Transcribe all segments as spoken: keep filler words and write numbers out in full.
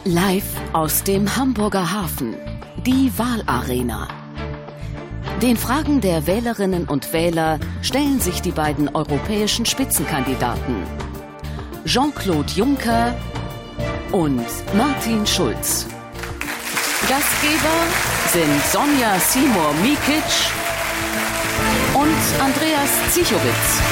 Live aus dem Hamburger Hafen, die Wahlarena. Den Fragen der Wählerinnen und Wähler stellen sich die beiden europäischen Spitzenkandidaten Jean-Claude Juncker und Martin Schulz. Gastgeber sind Sonja Seymour-Mikic und Andreas Zichowitz.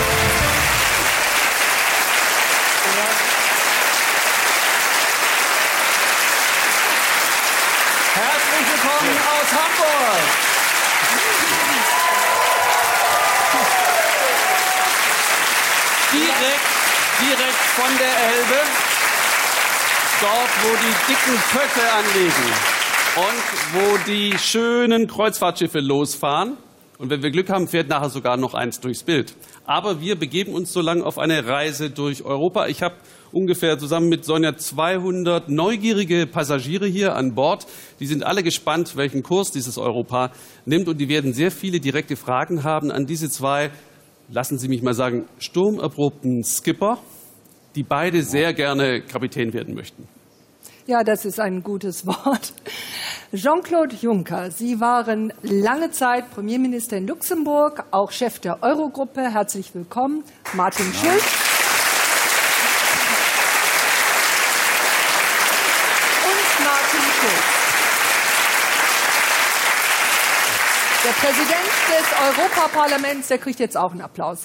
Herzlich willkommen aus Hamburg. Direkt, direkt von der Elbe, dort, wo die dicken Pötte anliegen und wo die schönen Kreuzfahrtschiffe losfahren. Und wenn wir Glück haben, fährt nachher sogar noch eins durchs Bild. Aber wir begeben uns so lange auf eine Reise durch Europa. Ich habe ungefähr zusammen mit Sonja zweihundert neugierige Passagiere hier an Bord. Die sind alle gespannt, welchen Kurs dieses Europa nimmt. Und die werden sehr viele direkte Fragen haben an diese zwei, lassen Sie mich mal sagen, sturmerprobten Skipper, die beide sehr gerne Kapitän werden möchten. Ja, das ist ein gutes Wort. Jean-Claude Juncker, Sie waren lange Zeit Premierminister in Luxemburg, auch Chef der Eurogruppe. Herzlich willkommen. Martin ja. Schulz. Und Martin Schulz. Der Präsident des Europaparlaments, der kriegt jetzt auch einen Applaus.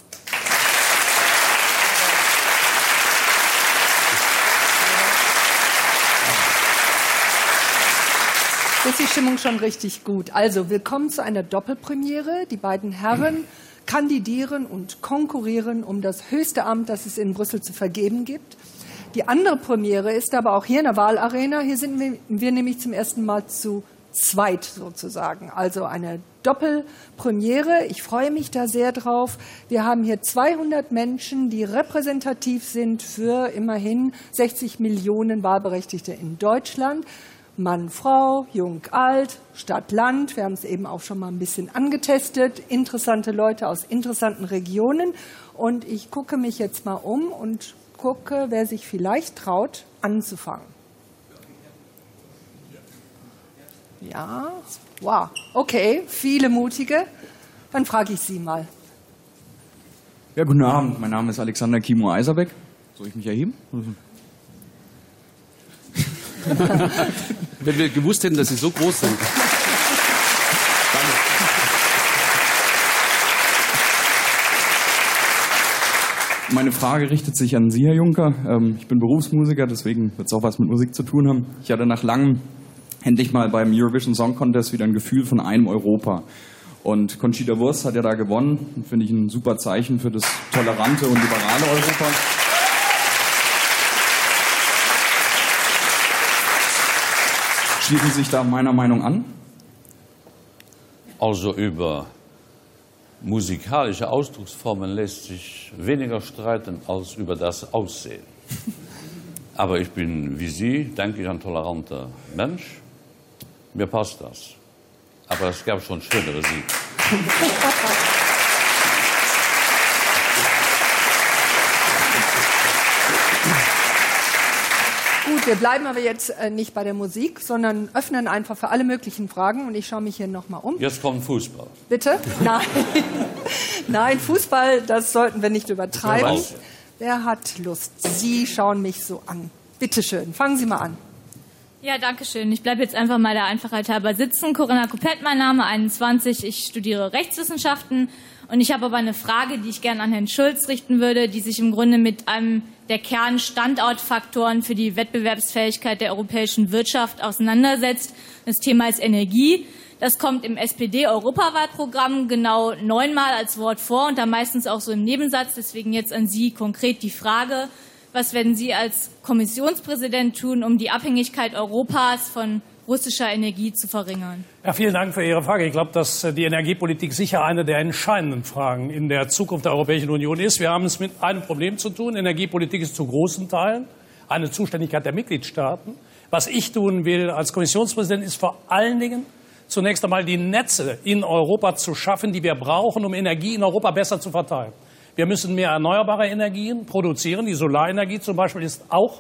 Ist die Stimmung schon richtig gut. Also, willkommen zu einer Doppelpremiere. Die beiden Herren kandidieren und konkurrieren um das höchste Amt, das es in Brüssel zu vergeben gibt. Die andere Premiere ist aber auch hier in der Wahlarena. Hier sind wir, wir nämlich zum ersten Mal zu zweit sozusagen. Also eine Doppelpremiere. Ich freue mich da sehr drauf. Wir haben hier zweihundert Menschen, die repräsentativ sind für immerhin sechzig Millionen Wahlberechtigte in Deutschland. Mann, Frau, Jung, Alt, Stadt, Land. Wir haben es eben auch schon mal ein bisschen angetestet. Interessante Leute aus interessanten Regionen. Und ich gucke mich jetzt mal um und gucke, wer sich vielleicht traut, anzufangen. Ja, wow. Okay, viele Mutige. Dann frage ich Sie mal. Ja, guten Abend. Mein Name ist Alexander Kimo-Eiserbeck. Soll ich mich erheben? Wenn wir gewusst hätten, dass Sie so groß sind. Meine Frage richtet sich an Sie, Herr Juncker. Ich bin Berufsmusiker, deswegen wird es auch was mit Musik zu tun haben. Ich hatte nach langem endlich mal beim Eurovision Song Contest wieder ein Gefühl von einem Europa. Und Conchita Wurst hat ja da gewonnen. Finde ich ein super Zeichen für das tolerante und liberale Europa. Schließen Sie sich da meiner Meinung an? Also über musikalische Ausdrucksformen lässt sich weniger streiten als über das Aussehen. Aber ich bin wie Sie, denke ich, ein toleranter Mensch. Mir passt das. Aber es gab schon schönere Siege. Gut, wir bleiben aber jetzt äh, nicht bei der Musik, sondern öffnen einfach für alle möglichen Fragen. Und ich schaue mich hier nochmal um. Jetzt kommt Fußball. Bitte? Nein. Nein, Fußball, das sollten wir nicht übertreiben. Wer hat Lust? Sie schauen mich so an. Bitte schön, fangen Sie mal an. Ja, danke schön. Ich bleibe jetzt einfach mal der Einfachheit halber sitzen. Corinna Kupett, mein Name, einundzwanzig. Ich studiere Rechtswissenschaften. Und ich habe aber eine Frage, die ich gerne an Herrn Schulz richten würde, die sich im Grunde mit einem der Kernstandortfaktoren für die Wettbewerbsfähigkeit der europäischen Wirtschaft auseinandersetzt. Das Thema ist Energie. Das kommt im S P D-Europawahlprogramm genau neunmal als Wort vor und da meistens auch so im Nebensatz. Deswegen jetzt an Sie konkret die Frage, was werden Sie als Kommissionspräsident tun, um die Abhängigkeit Europas von russischer Energie zu verringern? Ja, vielen Dank für Ihre Frage. Ich glaube, dass die Energiepolitik sicher eine der entscheidenden Fragen in der Zukunft der Europäischen Union ist. Wir haben es mit einem Problem zu tun. Energiepolitik ist zu großen Teilen eine Zuständigkeit der Mitgliedstaaten. Was ich tun will als Kommissionspräsident ist vor allen Dingen zunächst einmal die Netze in Europa zu schaffen, die wir brauchen, um Energie in Europa besser zu verteilen. Wir müssen mehr erneuerbare Energien produzieren. Die Solarenergie zum Beispiel ist auch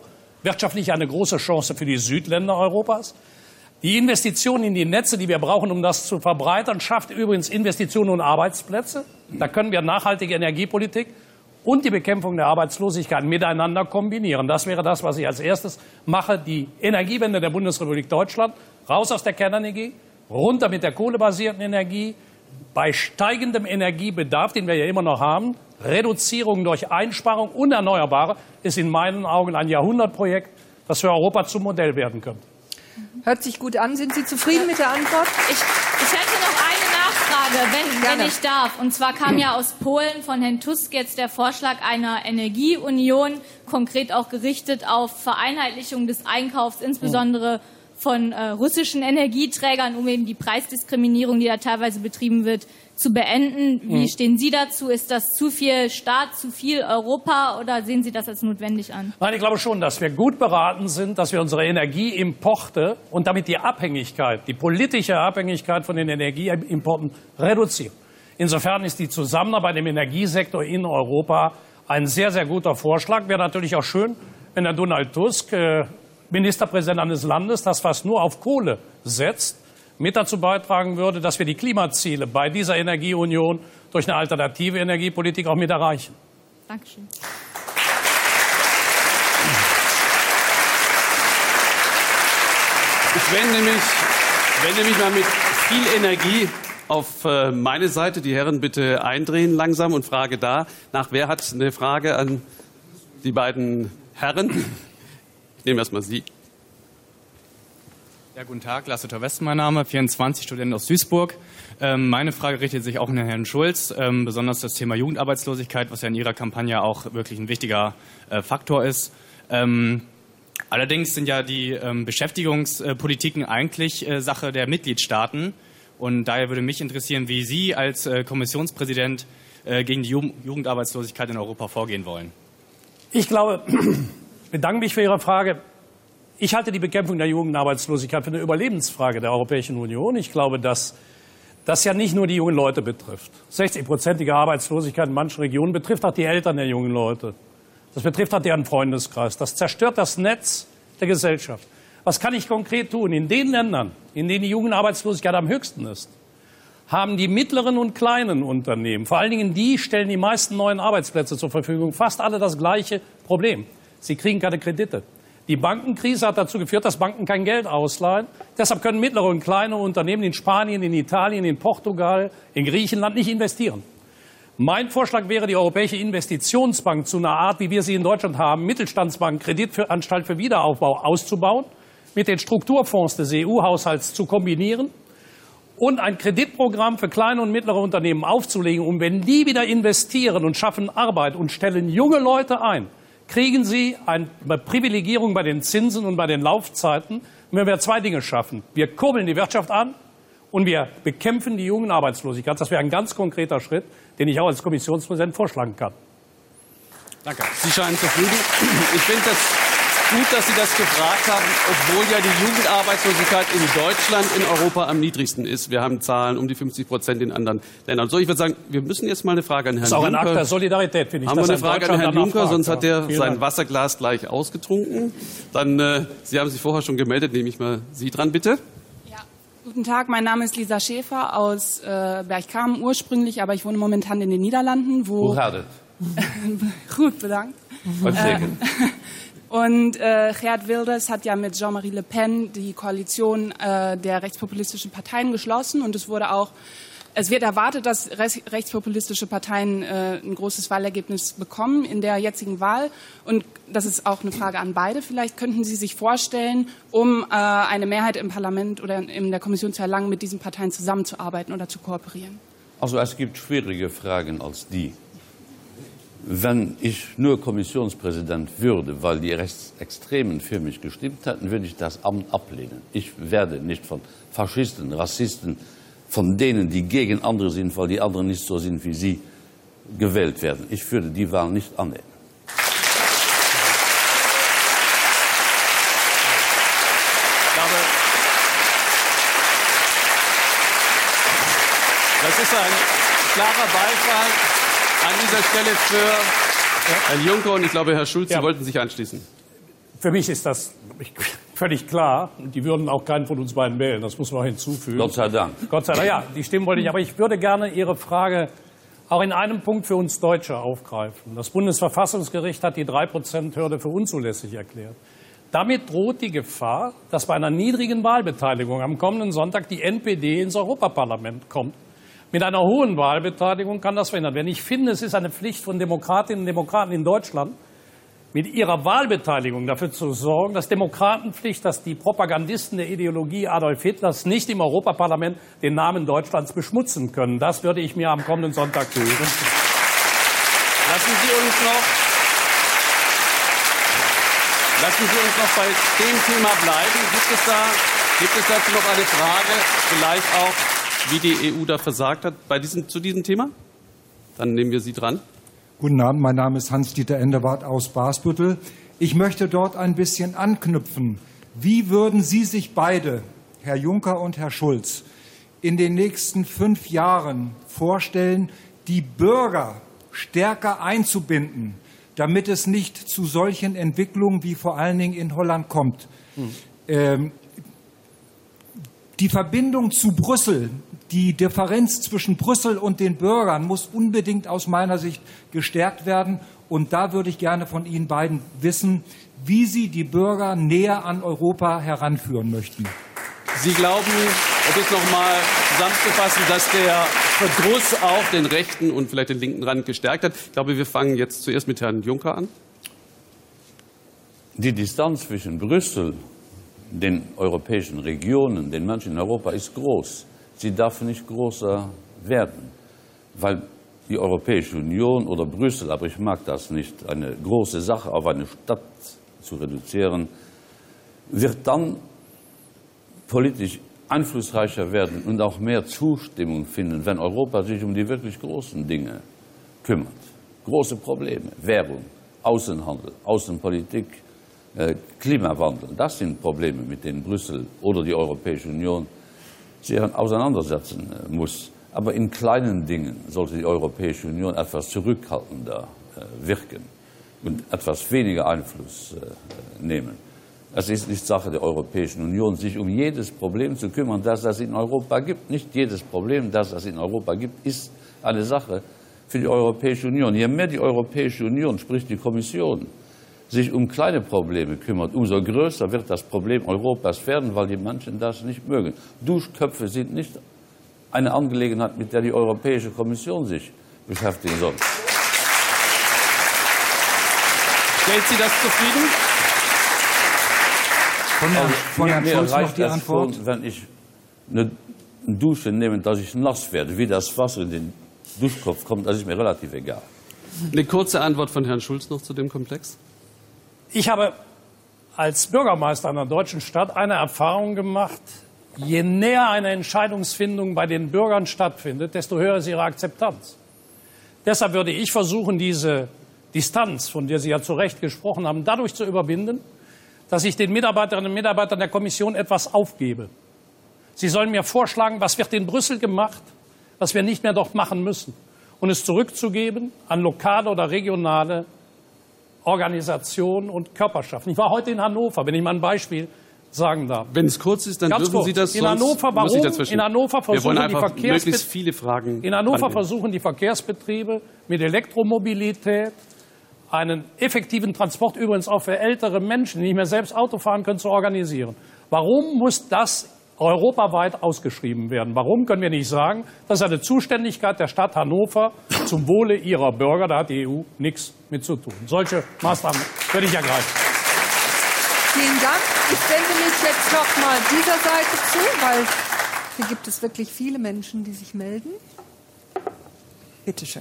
wirtschaftlich eine große Chance für die Südländer Europas. Die Investitionen in die Netze, die wir brauchen, um das zu verbreitern, schafft übrigens Investitionen und Arbeitsplätze. Da können wir nachhaltige Energiepolitik und die Bekämpfung der Arbeitslosigkeit miteinander kombinieren. Das wäre das, was ich als erstes mache. Die Energiewende der Bundesrepublik Deutschland. Raus aus der Kernenergie, runter mit der kohlebasierten Energie. Bei steigendem Energiebedarf, den wir ja immer noch haben, Reduzierung durch Einsparung und Erneuerbare ist in meinen Augen ein Jahrhundertprojekt, das für Europa zum Modell werden könnte. Hört sich gut an. Sind Sie zufrieden mit der Antwort? Ich, ich hätte noch eine Nachfrage, wenn, wenn ich darf. Und zwar kam ja aus Polen von Herrn Tusk jetzt der Vorschlag einer Energieunion, konkret auch gerichtet auf Vereinheitlichung des Einkaufs, insbesondere von äh, russischen Energieträgern, um eben die Preisdiskriminierung, die da teilweise betrieben wird, zu beenden. Wie mhm. stehen Sie dazu? Ist das zu viel Staat, zu viel Europa oder sehen Sie das als notwendig an? Nein, ich glaube schon, dass wir gut beraten sind, dass wir unsere Energieimporte und damit die Abhängigkeit, die politische Abhängigkeit von den Energieimporten reduzieren. Insofern ist die Zusammenarbeit im Energiesektor in Europa ein sehr, sehr guter Vorschlag. Wäre natürlich auch schön, wenn der Donald Tusk, äh, Ministerpräsident eines Landes, das fast nur auf Kohle setzt, mit dazu beitragen würde, dass wir die Klimaziele bei dieser Energieunion durch eine alternative Energiepolitik auch mit erreichen. Dankeschön. Ich wende mich, wende mich mal mit viel Energie auf äh, meine Seite. Die Herren bitte eindrehen langsam und frage da nach. Wer hat eine Frage an die beiden Herren? Ich nehme erst mal Sie. Ja, guten Tag, Lasseter West, mein Name, vierundzwanzig, Student aus Duisburg. Ähm, meine Frage richtet sich auch an Herrn Schulz, ähm, besonders das Thema Jugendarbeitslosigkeit, was ja in Ihrer Kampagne auch wirklich ein wichtiger äh, Faktor ist. Ähm, allerdings sind ja die ähm, Beschäftigungspolitiken eigentlich äh, Sache der Mitgliedstaaten. Und daher würde mich interessieren, wie Sie als äh, Kommissionspräsident äh, gegen die Ju- Jugendarbeitslosigkeit in Europa vorgehen wollen. Ich glaube, ich bedanke mich für Ihre Frage. Ich halte die Bekämpfung der Jugendarbeitslosigkeit für eine Überlebensfrage der Europäischen Union. Ich glaube, dass das ja nicht nur die jungen Leute betrifft. sechzig-prozentige Arbeitslosigkeit in manchen Regionen betrifft auch die Eltern der jungen Leute. Das betrifft auch deren Freundeskreis. Das zerstört das Netz der Gesellschaft. Was kann ich konkret tun? In den Ländern, in denen die Jugendarbeitslosigkeit am höchsten ist, haben die mittleren und kleinen Unternehmen, vor allen Dingen die, stellen die meisten neuen Arbeitsplätze zur Verfügung, fast alle das gleiche Problem. Sie kriegen keine Kredite. Die Bankenkrise hat dazu geführt, dass Banken kein Geld ausleihen. Deshalb können mittlere und kleine Unternehmen in Spanien, in Italien, in Portugal, in Griechenland nicht investieren. Mein Vorschlag wäre, die Europäische Investitionsbank zu einer Art, wie wir sie in Deutschland haben, Mittelstandsbank, Kreditanstalt für Wiederaufbau auszubauen, mit den Strukturfonds des E U-Haushalts zu kombinieren und ein Kreditprogramm für kleine und mittlere Unternehmen aufzulegen. Und wenn die wieder investieren und schaffen Arbeit und stellen junge Leute ein, kriegen sie eine Privilegierung bei den Zinsen und bei den Laufzeiten. Und wenn wir zwei Dinge schaffen, wir kurbeln die Wirtschaft an und wir bekämpfen die Jugendarbeitslosigkeit. Das wäre ein ganz konkreter Schritt, den ich auch als Kommissionspräsident vorschlagen kann. Danke. Sie scheinen zufrieden. Ich finde das gut, dass Sie das gefragt haben, obwohl ja die Jugendarbeitslosigkeit in Deutschland in Europa am niedrigsten ist. Wir haben Zahlen um die fünfzig Prozent in anderen Ländern. So, ich würde sagen, wir müssen jetzt mal eine Frage an Herrn Juncker. Das ist auch ein Akt der Solidarität, finde ich. Haben wir eine Frage an Herrn Juncker, fragt, sonst hat er ja. sein Wasserglas gleich ausgetrunken. Dann, äh, Sie haben sich vorher schon gemeldet, nehme ich mal Sie dran, bitte. Ja. Guten Tag, mein Name ist Lisa Schäfer aus äh, Bergkamen ursprünglich, aber ich wohne momentan in den Niederlanden, wo... Hoe gaat het? Gut, bedankt. Uitstekend. Und äh, Geert Wilders hat ja mit Jean-Marie Le Pen die Koalition äh, der rechtspopulistischen Parteien geschlossen. Und es wurde auch, es wird erwartet, dass rechtspopulistische Parteien äh, ein großes Wahlergebnis bekommen in der jetzigen Wahl. Und das ist auch eine Frage an beide. Vielleicht könnten Sie sich vorstellen, um äh, eine Mehrheit im Parlament oder in der Kommission zu erlangen, mit diesen Parteien zusammenzuarbeiten oder zu kooperieren. Also es gibt schwierige Fragen als die. Wenn ich nur Kommissionspräsident würde, weil die Rechtsextremen für mich gestimmt hätten, würde ich das Amt ablehnen. Ich werde nicht von Faschisten, Rassisten, von denen, die gegen andere sind, weil die anderen nicht so sind wie sie, gewählt werden. Ich würde die Wahl nicht annehmen. Das ist ein klarer Beifall an dieser Stelle für Herrn Juncker und ich glaube, Herr Schulz, Ja. Sie wollten sich anschließen. Für mich ist das völlig klar. Die würden auch keinen von uns beiden wählen. Das muss man auch hinzufügen. Gott sei Dank. Gott sei Dank. Ja, die Stimmen wollte ich. Aber ich würde gerne Ihre Frage auch in einem Punkt für uns Deutsche aufgreifen. Das Bundesverfassungsgericht hat die drei Prozent Hürde für unzulässig erklärt. Damit droht die Gefahr, dass bei einer niedrigen Wahlbeteiligung am kommenden Sonntag die N P D ins Europaparlament kommt. Mit einer hohen Wahlbeteiligung kann das verhindert werden. Ich finde, es ist eine Pflicht von Demokratinnen und Demokraten in Deutschland, mit ihrer Wahlbeteiligung dafür zu sorgen, dass Demokratenpflicht, dass die Propagandisten der Ideologie Adolf Hitlers nicht im Europaparlament den Namen Deutschlands beschmutzen können. Das würde ich mir am kommenden Sonntag wünschen. Lassen Sie uns noch, lassen Sie uns noch bei dem Thema bleiben. Gibt es, da, gibt es dazu noch eine Frage, vielleicht auch, wie die E U da versagt hat bei diesem, zu diesem Thema? Dann nehmen wir Sie dran. Guten Abend, mein Name ist Hans-Dieter Endewart aus Basbüttel. Ich möchte dort ein bisschen anknüpfen. Wie würden Sie sich beide, Herr Juncker und Herr Schulz, in den nächsten fünf Jahren vorstellen, die Bürger stärker einzubinden, damit es nicht zu solchen Entwicklungen wie vor allen Dingen in Holland kommt? Hm. Ähm, die Verbindung zu Brüssel, die Differenz zwischen Brüssel und den Bürgern muss unbedingt aus meiner Sicht gestärkt werden. Und da würde ich gerne von Ihnen beiden wissen, wie Sie die Bürger näher an Europa heranführen möchten. Sie glauben, um es noch mal zusammenzufassen, dass der Verdruss auch den rechten und vielleicht den linken Rand gestärkt hat. Ich glaube, wir fangen jetzt zuerst mit Herrn Juncker an. Die Distanz zwischen Brüssel, den europäischen Regionen, den Menschen in Europa ist groß. Sie darf nicht größer werden, weil die Europäische Union oder Brüssel, aber ich mag das nicht, eine große Sache auf eine Stadt zu reduzieren, wird dann politisch einflussreicher werden und auch mehr Zustimmung finden, wenn Europa sich um die wirklich großen Dinge kümmert. Große Probleme, Währung, Außenhandel, Außenpolitik, äh, Klimawandel, das sind Probleme, mit denen Brüssel oder die Europäische Union sich auseinandersetzen muss. Aber in kleinen Dingen sollte die Europäische Union etwas zurückhaltender äh, wirken und etwas weniger Einfluss äh, nehmen. Es ist nicht Sache der Europäischen Union, sich um jedes Problem zu kümmern, das es in Europa gibt. Nicht jedes Problem, das es in Europa gibt, ist eine Sache für die Europäische Union. Je mehr die Europäische Union, sprich die Kommission, sich um kleine Probleme kümmert, umso größer wird das Problem Europas werden, weil die Menschen das nicht mögen. Duschköpfe sind nicht eine Angelegenheit, mit der die Europäische Kommission sich beschäftigen soll. Stellt Sie das zufrieden? Von Herrn, von Herrn Schulz noch die Antwort. Schon, wenn ich eine Dusche nehme, dass ich nass werde, wie das Wasser in den Duschkopf kommt, das ist mir relativ egal. Eine kurze Antwort von Herrn Schulz noch zu dem Komplex. Ich habe als Bürgermeister einer deutschen Stadt eine Erfahrung gemacht, je näher eine Entscheidungsfindung bei den Bürgern stattfindet, desto höher ist ihre Akzeptanz. Deshalb würde ich versuchen, diese Distanz, von der Sie ja zu Recht gesprochen haben, dadurch zu überwinden, dass ich den Mitarbeiterinnen und Mitarbeitern der Kommission etwas aufgebe. Sie sollen mir vorschlagen, was wird in Brüssel gemacht, was wir nicht mehr dort machen müssen, und es zurückzugeben an lokale oder regionale Organisationen und Körperschaften. Ich war heute in Hannover, wenn ich mal ein Beispiel sagen darf. Wenn es kurz ist, dann Ganz dürfen kurz. Sie das. In Hannover, warum? In Hannover versuchen die möglichst viele Fragen. In Hannover angehen. versuchen die Verkehrsbetriebe mit Elektromobilität einen effektiven Transport, übrigens auch für ältere Menschen, die nicht mehr selbst Auto fahren können, zu organisieren. Warum muss das europaweit ausgeschrieben werden? Warum können wir nicht sagen, das ist eine Zuständigkeit der Stadt Hannover zum Wohle ihrer Bürger? Da hat die E U nichts mit zu tun. Solche Maßnahmen würde ich ergreifen. Vielen Dank. Ich wende mich jetzt noch mal dieser Seite zu, weil hier gibt es wirklich viele Menschen, die sich melden. Bitte schön.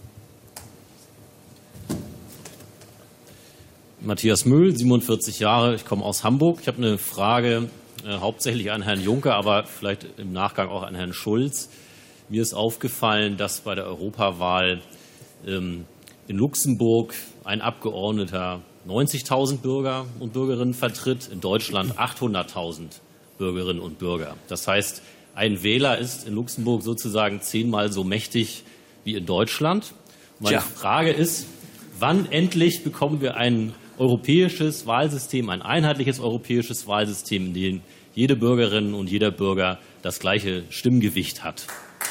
Matthias Mühl, siebenundvierzig Jahre, ich komme aus Hamburg. Ich habe eine Frage äh, hauptsächlich an Herrn Juncker, aber vielleicht im Nachgang auch an Herrn Schulz. Mir ist aufgefallen, dass bei der Europawahl ähm, in Luxemburg ein Abgeordneter neunzigtausend Bürger und Bürgerinnen vertritt, in Deutschland achthunderttausend Bürgerinnen und Bürger. Das heißt, ein Wähler ist in Luxemburg sozusagen zehnmal so mächtig wie in Deutschland. Meine Tja. Frage ist, wann endlich bekommen wir einen europäisches Wahlsystem, ein einheitliches europäisches Wahlsystem, in dem jede Bürgerin und jeder Bürger das gleiche Stimmgewicht hat.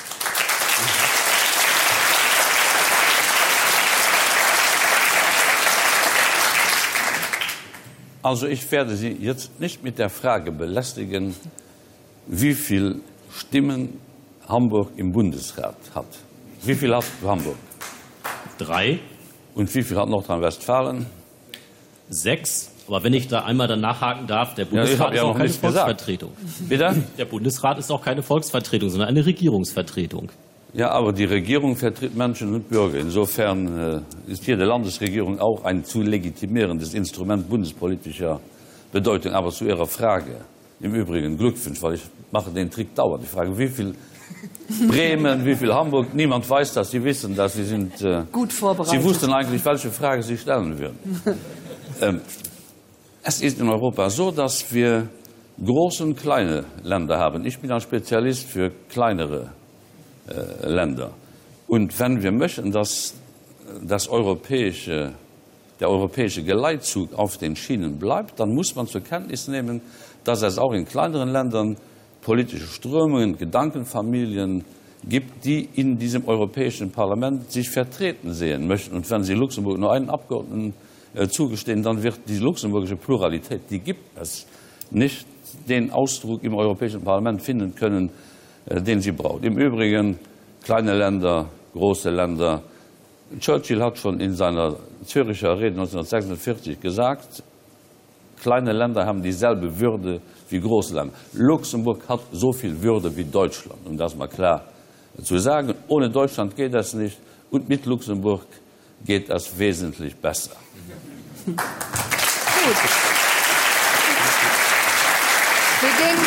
Also ich werde Sie jetzt nicht mit der Frage belästigen, wie viele Stimmen Hamburg im Bundesrat hat. Wie viel hat Hamburg? Drei. Und wie viel hat Nordrhein-Westfalen? Sechs. Aber wenn ich da einmal dann nachhaken darf, der Bundesrat ja, ist auch keine gesagt. Volksvertretung. Bitte? Der Bundesrat ist auch keine Volksvertretung, sondern eine Regierungsvertretung. Ja, aber die Regierung vertritt Menschen und Bürger. Insofern äh, ist hier die Landesregierung auch ein zu legitimierendes Instrument bundespolitischer Bedeutung. Aber zu Ihrer Frage, im Übrigen Glückwunsch, weil ich mache den Trick dauernd. Ich frage, wie viel Bremen, wie viel Hamburg, niemand weiß das. Sie wissen das, Sie sind äh, gut vorbereitet. Sie wussten eigentlich, welche Frage Sie stellen würden. ähm, es ist in Europa so, dass wir große und kleine Länder haben. Ich bin ein Spezialist für kleinere äh, Länder. Und wenn wir möchten, dass das europäische, der europäische Geleitzug auf den Schienen bleibt, dann muss man zur Kenntnis nehmen, dass es auch in kleineren Ländern politische Strömungen, Gedankenfamilien gibt, die in diesem Europäischen Parlament sich vertreten sehen möchten. Und wenn Sie Luxemburg nur einen Abgeordneten äh, zugestehen, dann wird die luxemburgische Pluralität, die gibt es, nicht den Ausdruck im Europäischen Parlament finden können, äh, den sie braucht. Im Übrigen kleine Länder, große Länder. Churchill hat schon in seiner Züricher Rede neunzehnhundertsechsundvierzig gesagt, kleine Länder haben dieselbe Würde wie große Länder. Luxemburg hat so viel Würde wie Deutschland, um das mal klar zu sagen. Ohne Deutschland geht das nicht und mit Luxemburg geht das wesentlich besser. Gut. Wir gehen,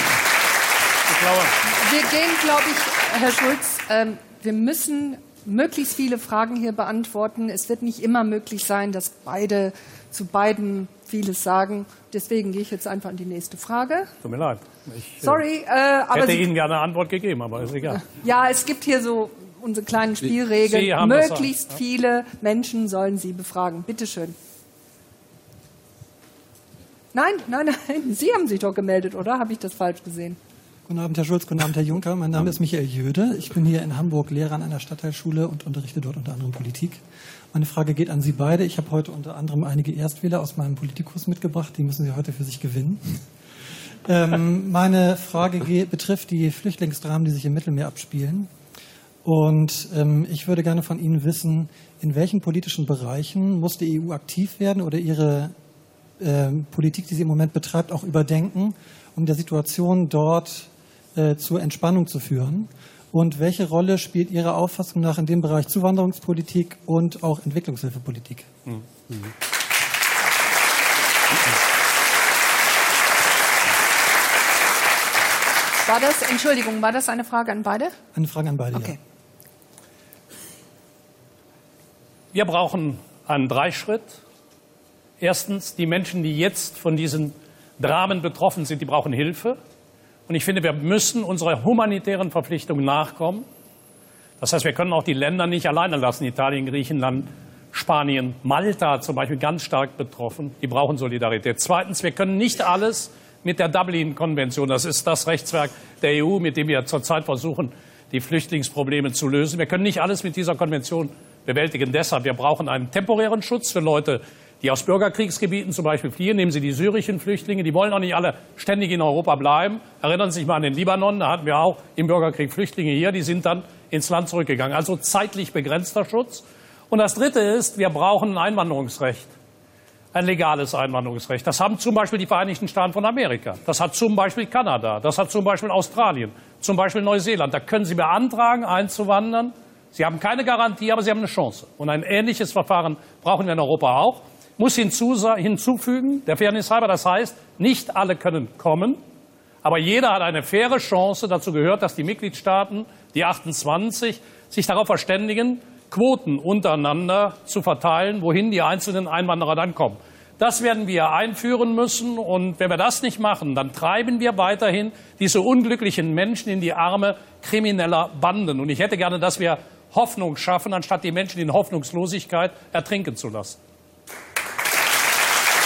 wir gehen, glaube ich, Herr Schulz, ähm, wir müssen möglichst viele Fragen hier beantworten. Es wird nicht immer möglich sein, dass beide zu beiden vieles sagen. Deswegen gehe ich jetzt einfach an die nächste Frage. Tut mir leid. Ich Sorry, äh, aber hätte Sie, Ihnen gerne eine Antwort gegeben, aber ist egal. Ja, es gibt hier so unsere kleinen Spielregeln. Sie haben Möglichst das, ja. viele Menschen sollen Sie befragen. Bitte schön. Nein, nein, nein. Sie haben sich doch gemeldet, oder? Habe ich das falsch gesehen? Guten Abend, Herr Schulz. Guten Abend, Herr Juncker. Mein Name ist Michael Jöde. Ich bin hier in Hamburg Lehrer an einer Stadtteilschule und unterrichte dort unter anderem Politik. Meine Frage geht an Sie beide. Ich habe heute unter anderem einige Erstwähler aus meinem Politikkurs mitgebracht. Die müssen Sie heute für sich gewinnen. ähm, meine Frage geht, betrifft die Flüchtlingsdramen, die sich im Mittelmeer abspielen. Und ähm, ich würde gerne von Ihnen wissen, in welchen politischen Bereichen muss die E U aktiv werden oder ihre äh, Politik, die sie im Moment betreibt, auch überdenken, um der Situation dort äh, zur Entspannung zu führen? Und welche Rolle spielt Ihrer Auffassung nach in dem Bereich Zuwanderungspolitik und auch Entwicklungshilfepolitik? Mhm. War das, Entschuldigung, war das eine Frage an beide? Eine Frage an beide, okay. Ja. Wir brauchen einen Dreischritt. Erstens, die Menschen, die jetzt von diesen Dramen betroffen sind, die brauchen Hilfe. Und ich finde, wir müssen unserer humanitären Verpflichtung nachkommen. Das heißt, wir können auch die Länder nicht alleine lassen. Italien, Griechenland, Spanien, Malta zum Beispiel ganz stark betroffen. Die brauchen Solidarität. Zweitens, wir können nicht alles mit der Dublin-Konvention, das ist das Rechtswerk der E U, mit dem wir zurzeit versuchen, die Flüchtlingsprobleme zu lösen. Wir können nicht alles mit dieser Konvention bewältigen. Deshalb, wir brauchen einen temporären Schutz für Leute, die aus Bürgerkriegsgebieten zum Beispiel fliehen. Nehmen Sie die syrischen Flüchtlinge, die wollen auch nicht alle ständig in Europa bleiben. Erinnern Sie sich mal an den Libanon, da hatten wir auch im Bürgerkrieg Flüchtlinge hier, die sind dann ins Land zurückgegangen. Also zeitlich begrenzter Schutz. Und das Dritte ist, wir brauchen ein Einwanderungsrecht, ein legales Einwanderungsrecht. Das haben zum Beispiel die Vereinigten Staaten von Amerika, das hat zum Beispiel Kanada, das hat zum Beispiel Australien, zum Beispiel Neuseeland. Da können Sie beantragen, einzuwandern. Sie haben keine Garantie, aber Sie haben eine Chance. Und ein ähnliches Verfahren brauchen wir in Europa auch. Muss hinzufügen, der Fairness halber, das heißt, nicht alle können kommen, aber jeder hat eine faire Chance. Dazu gehört, dass die Mitgliedstaaten, die achtundzwanzig, sich darauf verständigen, Quoten untereinander zu verteilen, wohin die einzelnen Einwanderer dann kommen. Das werden wir einführen müssen. Und wenn wir das nicht machen, dann treiben wir weiterhin diese unglücklichen Menschen in die Arme krimineller Banden. Und ich hätte gerne, dass wir Hoffnung schaffen, anstatt die Menschen in Hoffnungslosigkeit ertrinken zu lassen.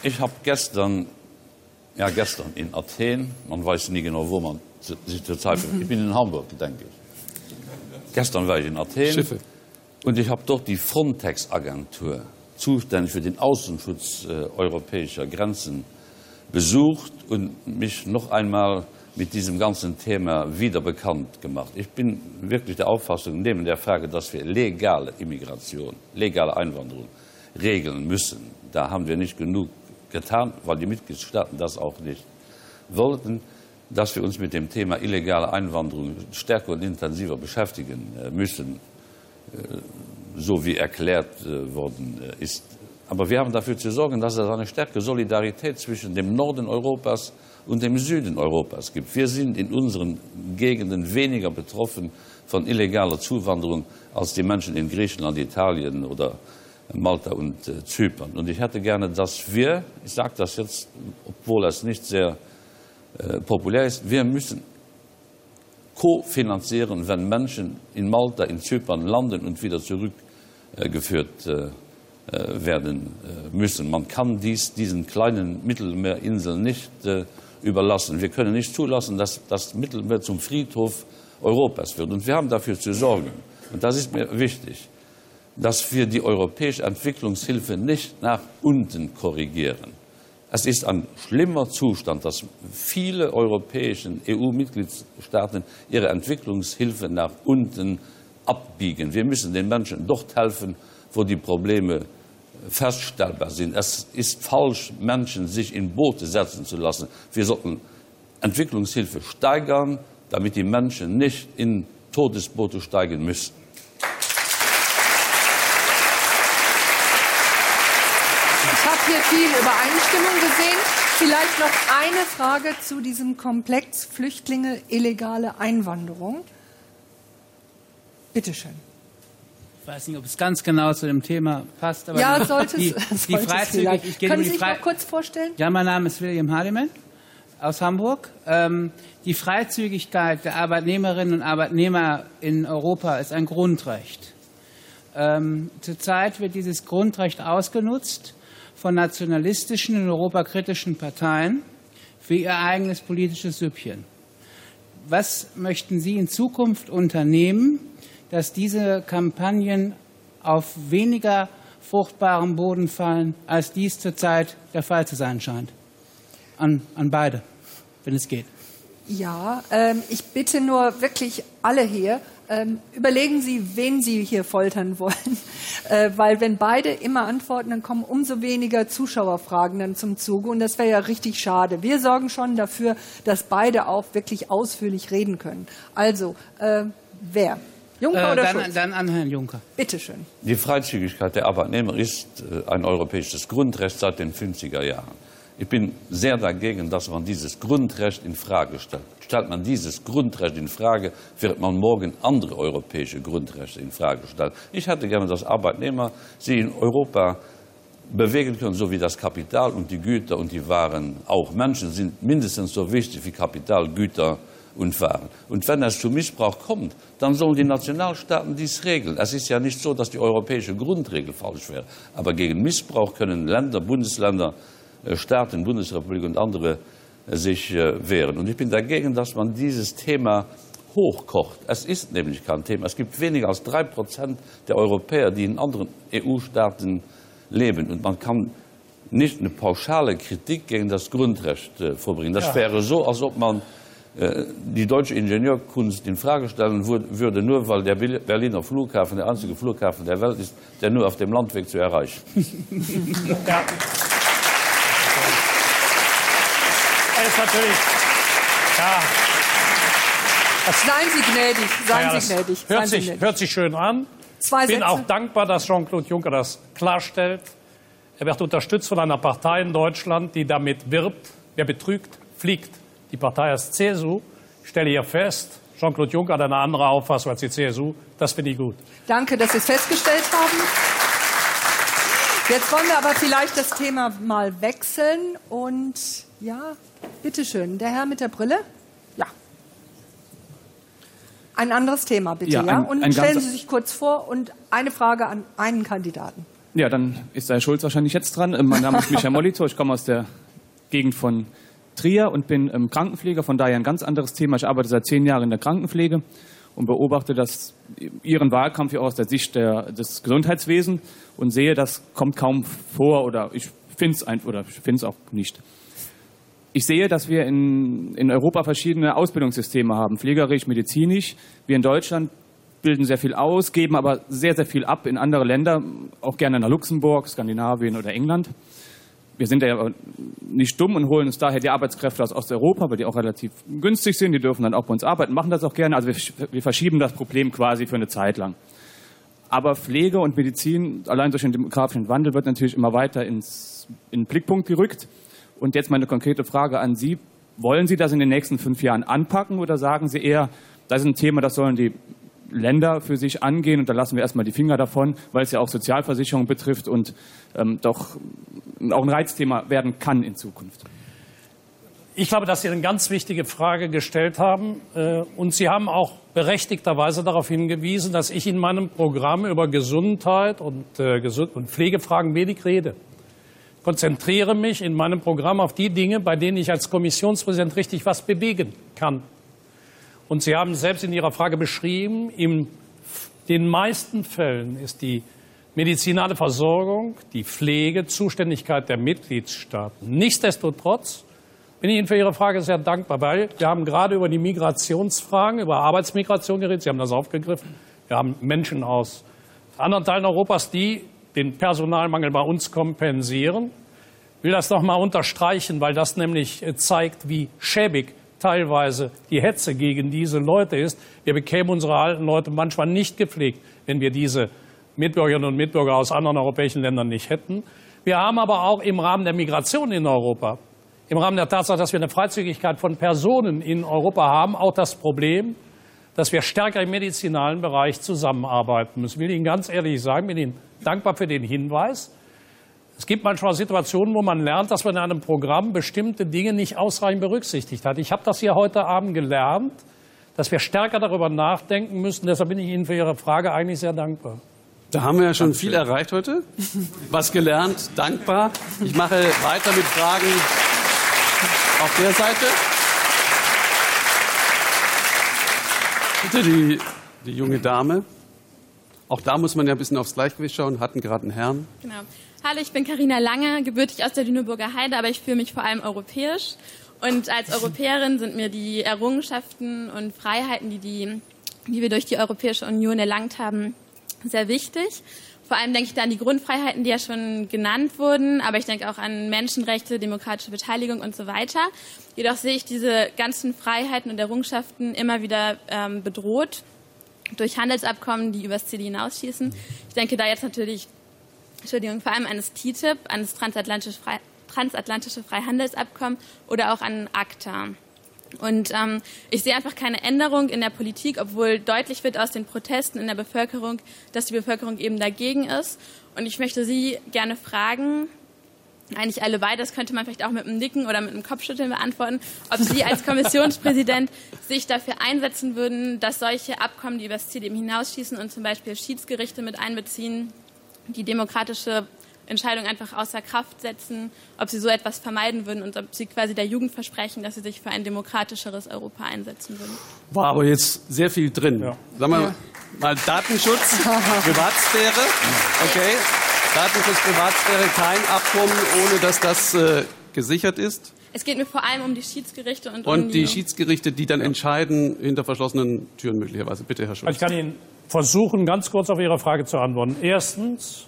Ich habe gestern, ja gestern in Athen, man weiß nie genau, wo man sich zurzeit befindet. Ich bin in Hamburg, denke ich. Gestern war ich in Athen Schiffe. Und ich habe dort die Frontex-Agentur, zuständig für den Außenschutz äh, europäischer Grenzen, besucht und mich noch einmal mit diesem ganzen Thema wieder bekannt gemacht. Ich bin wirklich der Auffassung, neben der Frage, dass wir legale Immigration, legale Einwanderung regeln müssen, da haben wir nicht genug getan, weil die Mitgliedstaaten das auch nicht wollten, dass wir uns mit dem Thema illegale Einwanderung stärker und intensiver beschäftigen müssen, so wie erklärt worden ist. Aber wir haben dafür zu sorgen, dass es eine stärkere Solidarität zwischen dem Norden Europas und dem Süden Europas gibt. Wir sind in unseren Gegenden weniger betroffen von illegaler Zuwanderung als die Menschen in Griechenland, Italien oder Malta und äh, Zypern. Und ich hätte gerne, dass wir, ich sage das jetzt, obwohl es nicht sehr äh, populär ist, wir müssen kofinanzieren, wenn Menschen in Malta, in Zypern landen und wieder zurückgeführt äh, äh, werden äh, müssen. Man kann dies diesen kleinen Mittelmeerinseln nicht äh, überlassen. Wir können nicht zulassen, dass das Mittelmeer zum Friedhof Europas wird. Und wir haben dafür zu sorgen, und das ist mir wichtig, dass wir die europäische Entwicklungshilfe nicht nach unten korrigieren. Es ist ein schlimmer Zustand, dass viele europäische E U-Mitgliedstaaten ihre Entwicklungshilfe nach unten abbiegen. Wir müssen den Menschen dort helfen, wo die Probleme feststellbar sind. Es ist falsch, Menschen sich in Boote setzen zu lassen. Wir sollten Entwicklungshilfe steigern, damit die Menschen nicht in Todesboote steigen müssen. Ich habe hier viel Übereinstimmung gesehen. Vielleicht noch eine Frage zu diesem Komplex Flüchtlinge, illegale Einwanderung. Bitte schön. Ich weiß nicht, ob es ganz genau zu dem Thema passt. Aber ja, die, sollte die, es die Freizügig, ich Können um Sie die sich mal kurz vorstellen? Ja, mein Name ist William Hardiman aus Hamburg. Ähm, die Freizügigkeit der Arbeitnehmerinnen und Arbeitnehmer in Europa ist ein Grundrecht. Ähm, zurzeit wird dieses Grundrecht ausgenutzt von nationalistischen und europakritischen Parteien für ihr eigenes politisches Süppchen. Was möchten Sie in Zukunft unternehmen, dass diese Kampagnen auf weniger fruchtbarem Boden fallen, als dies zurzeit der Fall zu sein scheint? An, an beide, wenn es geht. Ja, ähm, ich bitte nur wirklich alle hier, ähm, überlegen Sie, wen Sie hier foltern wollen. Äh, weil wenn beide immer antworten, dann kommen umso weniger Zuschauerfragen dann zum Zuge. Und das wäre ja richtig schade. Wir sorgen schon dafür, dass beide auch wirklich ausführlich reden können. Also, äh, wer? Juncker äh, oder dann, Schulz? Dann an Herrn Juncker. Bitte schön. Die Freizügigkeit der Arbeitnehmer ist äh, ein europäisches Grundrecht seit den fünfziger Jahren. Ich bin sehr dagegen, dass man dieses Grundrecht in Frage stellt. Stellt man dieses Grundrecht in Frage, wird man morgen andere europäische Grundrechte in Frage stellen. Ich hätte gerne, dass Arbeitnehmer sich in Europa bewegen können, so wie das Kapital und die Güter und die Waren auch. Menschen sind mindestens so wichtig wie Kapital, Güter und Waren. Und wenn es zu Missbrauch kommt, dann sollen die Nationalstaaten dies regeln. Es ist ja nicht so, dass die europäische Grundregel falsch wäre. Aber gegen Missbrauch können Länder, Bundesländer, Staaten, Bundesrepublik und andere sich wehren. Und ich bin dagegen, dass man dieses Thema hochkocht. Es ist nämlich kein Thema. Es gibt weniger als drei Prozent der Europäer, die in anderen E U-Staaten leben. Und man kann nicht eine pauschale Kritik gegen das Grundrecht äh, vorbringen. Das ja. wäre so, als ob man äh, die deutsche Ingenieurkunst in Frage stellen würde, nur weil der Berliner Flughafen der einzige Flughafen der Welt ist, der nur auf dem Landweg zu erreichen ist. Ja. Er ist natürlich, ja. Seien Sie gnädig, seien ja, Sie gnädig. Hört, seien sich, Sie gnädig. hört sich schön an. Zwei Ich bin Sätze. auch dankbar, dass Jean-Claude Juncker das klarstellt. Er wird unterstützt von einer Partei in Deutschland, die damit wirbt, wer betrügt, fliegt. Die Partei heißt C S U. Ich stelle hier fest, Jean-Claude Juncker hat eine andere Auffassung als die C S U. Das finde ich gut. Danke, dass Sie es festgestellt haben. Jetzt wollen wir aber vielleicht das Thema mal wechseln. Und ja, bitteschön, der Herr mit der Brille. Ja. Ein anderes Thema, bitte. Ja, ja? ein- Und ein stellen ganz- Sie sich kurz vor und eine Frage an einen Kandidaten. Ja, dann ist der Herr Schulz wahrscheinlich jetzt dran. Mein Name ist Michael Molitor, ich komme aus der Gegend von Trier und bin ähm, Krankenpfleger, von daher ein ganz anderes Thema. Ich arbeite seit zehn Jahren in der Krankenpflege und beobachte das, Ihren Wahlkampf hier aus der Sicht der, des Gesundheitswesens und sehe, das kommt kaum vor oder ich finde es oder ich finde es auch nicht. Ich sehe, dass wir in, in Europa verschiedene Ausbildungssysteme haben, pflegerisch, medizinisch. Wir in Deutschland bilden sehr viel aus, geben aber sehr, sehr viel ab in andere Länder, auch gerne nach Luxemburg, Skandinavien oder England. Wir sind ja nicht dumm und holen uns daher die Arbeitskräfte aus Osteuropa, weil die auch relativ günstig sind. Die dürfen dann auch bei uns arbeiten, machen das auch gerne. Also wir, wir verschieben das Problem quasi für eine Zeit lang. Aber Pflege und Medizin, allein durch den demografischen Wandel, wird natürlich immer weiter ins, in den Blickpunkt gerückt. Und jetzt meine konkrete Frage an Sie. Wollen Sie das in den nächsten fünf Jahren anpacken oder sagen Sie eher, das ist ein Thema, das sollen die Länder für sich angehen und da lassen wir erstmal die Finger davon, weil es ja auch Sozialversicherung betrifft und ähm, doch auch ein Reizthema werden kann in Zukunft? Ich glaube, dass Sie eine ganz wichtige Frage gestellt haben. Und Sie haben auch berechtigterweise darauf hingewiesen, dass ich in meinem Programm über Gesundheit und, und Pflegefragen wenig rede. Ich konzentriere mich in meinem Programm auf die Dinge, bei denen ich als Kommissionspräsident richtig was bewegen kann. Und Sie haben selbst in Ihrer Frage beschrieben, in den meisten Fällen ist die medizinale Versorgung, die Pflege, Zuständigkeit der Mitgliedstaaten. Nichtsdestotrotz bin ich Ihnen für Ihre Frage sehr dankbar, weil wir haben gerade über die Migrationsfragen, über Arbeitsmigration geredet. Sie haben das aufgegriffen. Wir haben Menschen aus anderen Teilen Europas, die den Personalmangel bei uns kompensieren. Ich will das noch mal unterstreichen, weil das nämlich zeigt, wie schäbig teilweise die Hetze gegen diese Leute ist. Wir bekämen unsere alten Leute manchmal nicht gepflegt, wenn wir diese Mitbürgerinnen und Mitbürger aus anderen europäischen Ländern nicht hätten. Wir haben aber auch im Rahmen der Migration in Europa, im Rahmen der Tatsache, dass wir eine Freizügigkeit von Personen in Europa haben, auch das Problem, dass wir stärker im medizinalen Bereich zusammenarbeiten müssen. Ich will Ihnen ganz ehrlich sagen, bin Ihnen dankbar für den Hinweis. Es gibt manchmal Situationen, wo man lernt, dass man in einem Programm bestimmte Dinge nicht ausreichend berücksichtigt hat. Ich habe das hier heute Abend gelernt, dass wir stärker darüber nachdenken müssen. Deshalb bin ich Ihnen für Ihre Frage eigentlich sehr dankbar. Da haben wir ja schon viel erreicht heute. Was gelernt, dankbar. Ich mache weiter mit Fragen auf der Seite. Bitte die, die junge Dame. Auch da muss man ja ein bisschen aufs Gleichgewicht schauen. Hatten gerade einen Herrn. Genau. Hallo, ich bin Carina Lange, gebürtig aus der Lüneburger Heide, aber ich fühle mich vor allem europäisch. Und als Europäerin sind mir die Errungenschaften und Freiheiten, die, die, die wir durch die Europäische Union erlangt haben, sehr wichtig. Vor allem denke ich da an die Grundfreiheiten, die ja schon genannt wurden, aber ich denke auch an Menschenrechte, demokratische Beteiligung und so weiter. Jedoch sehe ich diese ganzen Freiheiten und Errungenschaften immer wieder ähm, bedroht durch Handelsabkommen, die übers Ziel hinausschießen. Ich denke da jetzt natürlich, Entschuldigung, vor allem an das T T I P, an das transatlantische, Frei, transatlantische Freihandelsabkommen oder auch an ACTA. Und ähm, ich sehe einfach keine Änderung in der Politik, obwohl deutlich wird aus den Protesten in der Bevölkerung, dass die Bevölkerung eben dagegen ist. Und ich möchte Sie gerne fragen, eigentlich alle beide, das könnte man vielleicht auch mit einem Nicken oder mit einem Kopfschütteln beantworten, ob Sie als Kommissionspräsident sich dafür einsetzen würden, dass solche Abkommen, die übers Ziel eben hinausschießen und zum Beispiel Schiedsgerichte mit einbeziehen, die demokratische Entscheidung einfach außer Kraft setzen, ob Sie so etwas vermeiden würden und ob Sie quasi der Jugend versprechen, dass Sie sich für ein demokratischeres Europa einsetzen würden. War aber jetzt sehr viel drin. Ja. Sagen wir ja. mal Datenschutz, Privatsphäre. Okay. Datenschutz, Privatsphäre, kein Abkommen, ohne dass das äh, gesichert ist. Es geht mir vor allem um die Schiedsgerichte und, und um die, die Schiedsgerichte, die dann entscheiden hinter verschlossenen Türen möglicherweise. Bitte, Herr Schulz. Ich kann Ihnen versuchen, ganz kurz auf Ihre Frage zu antworten. Erstens,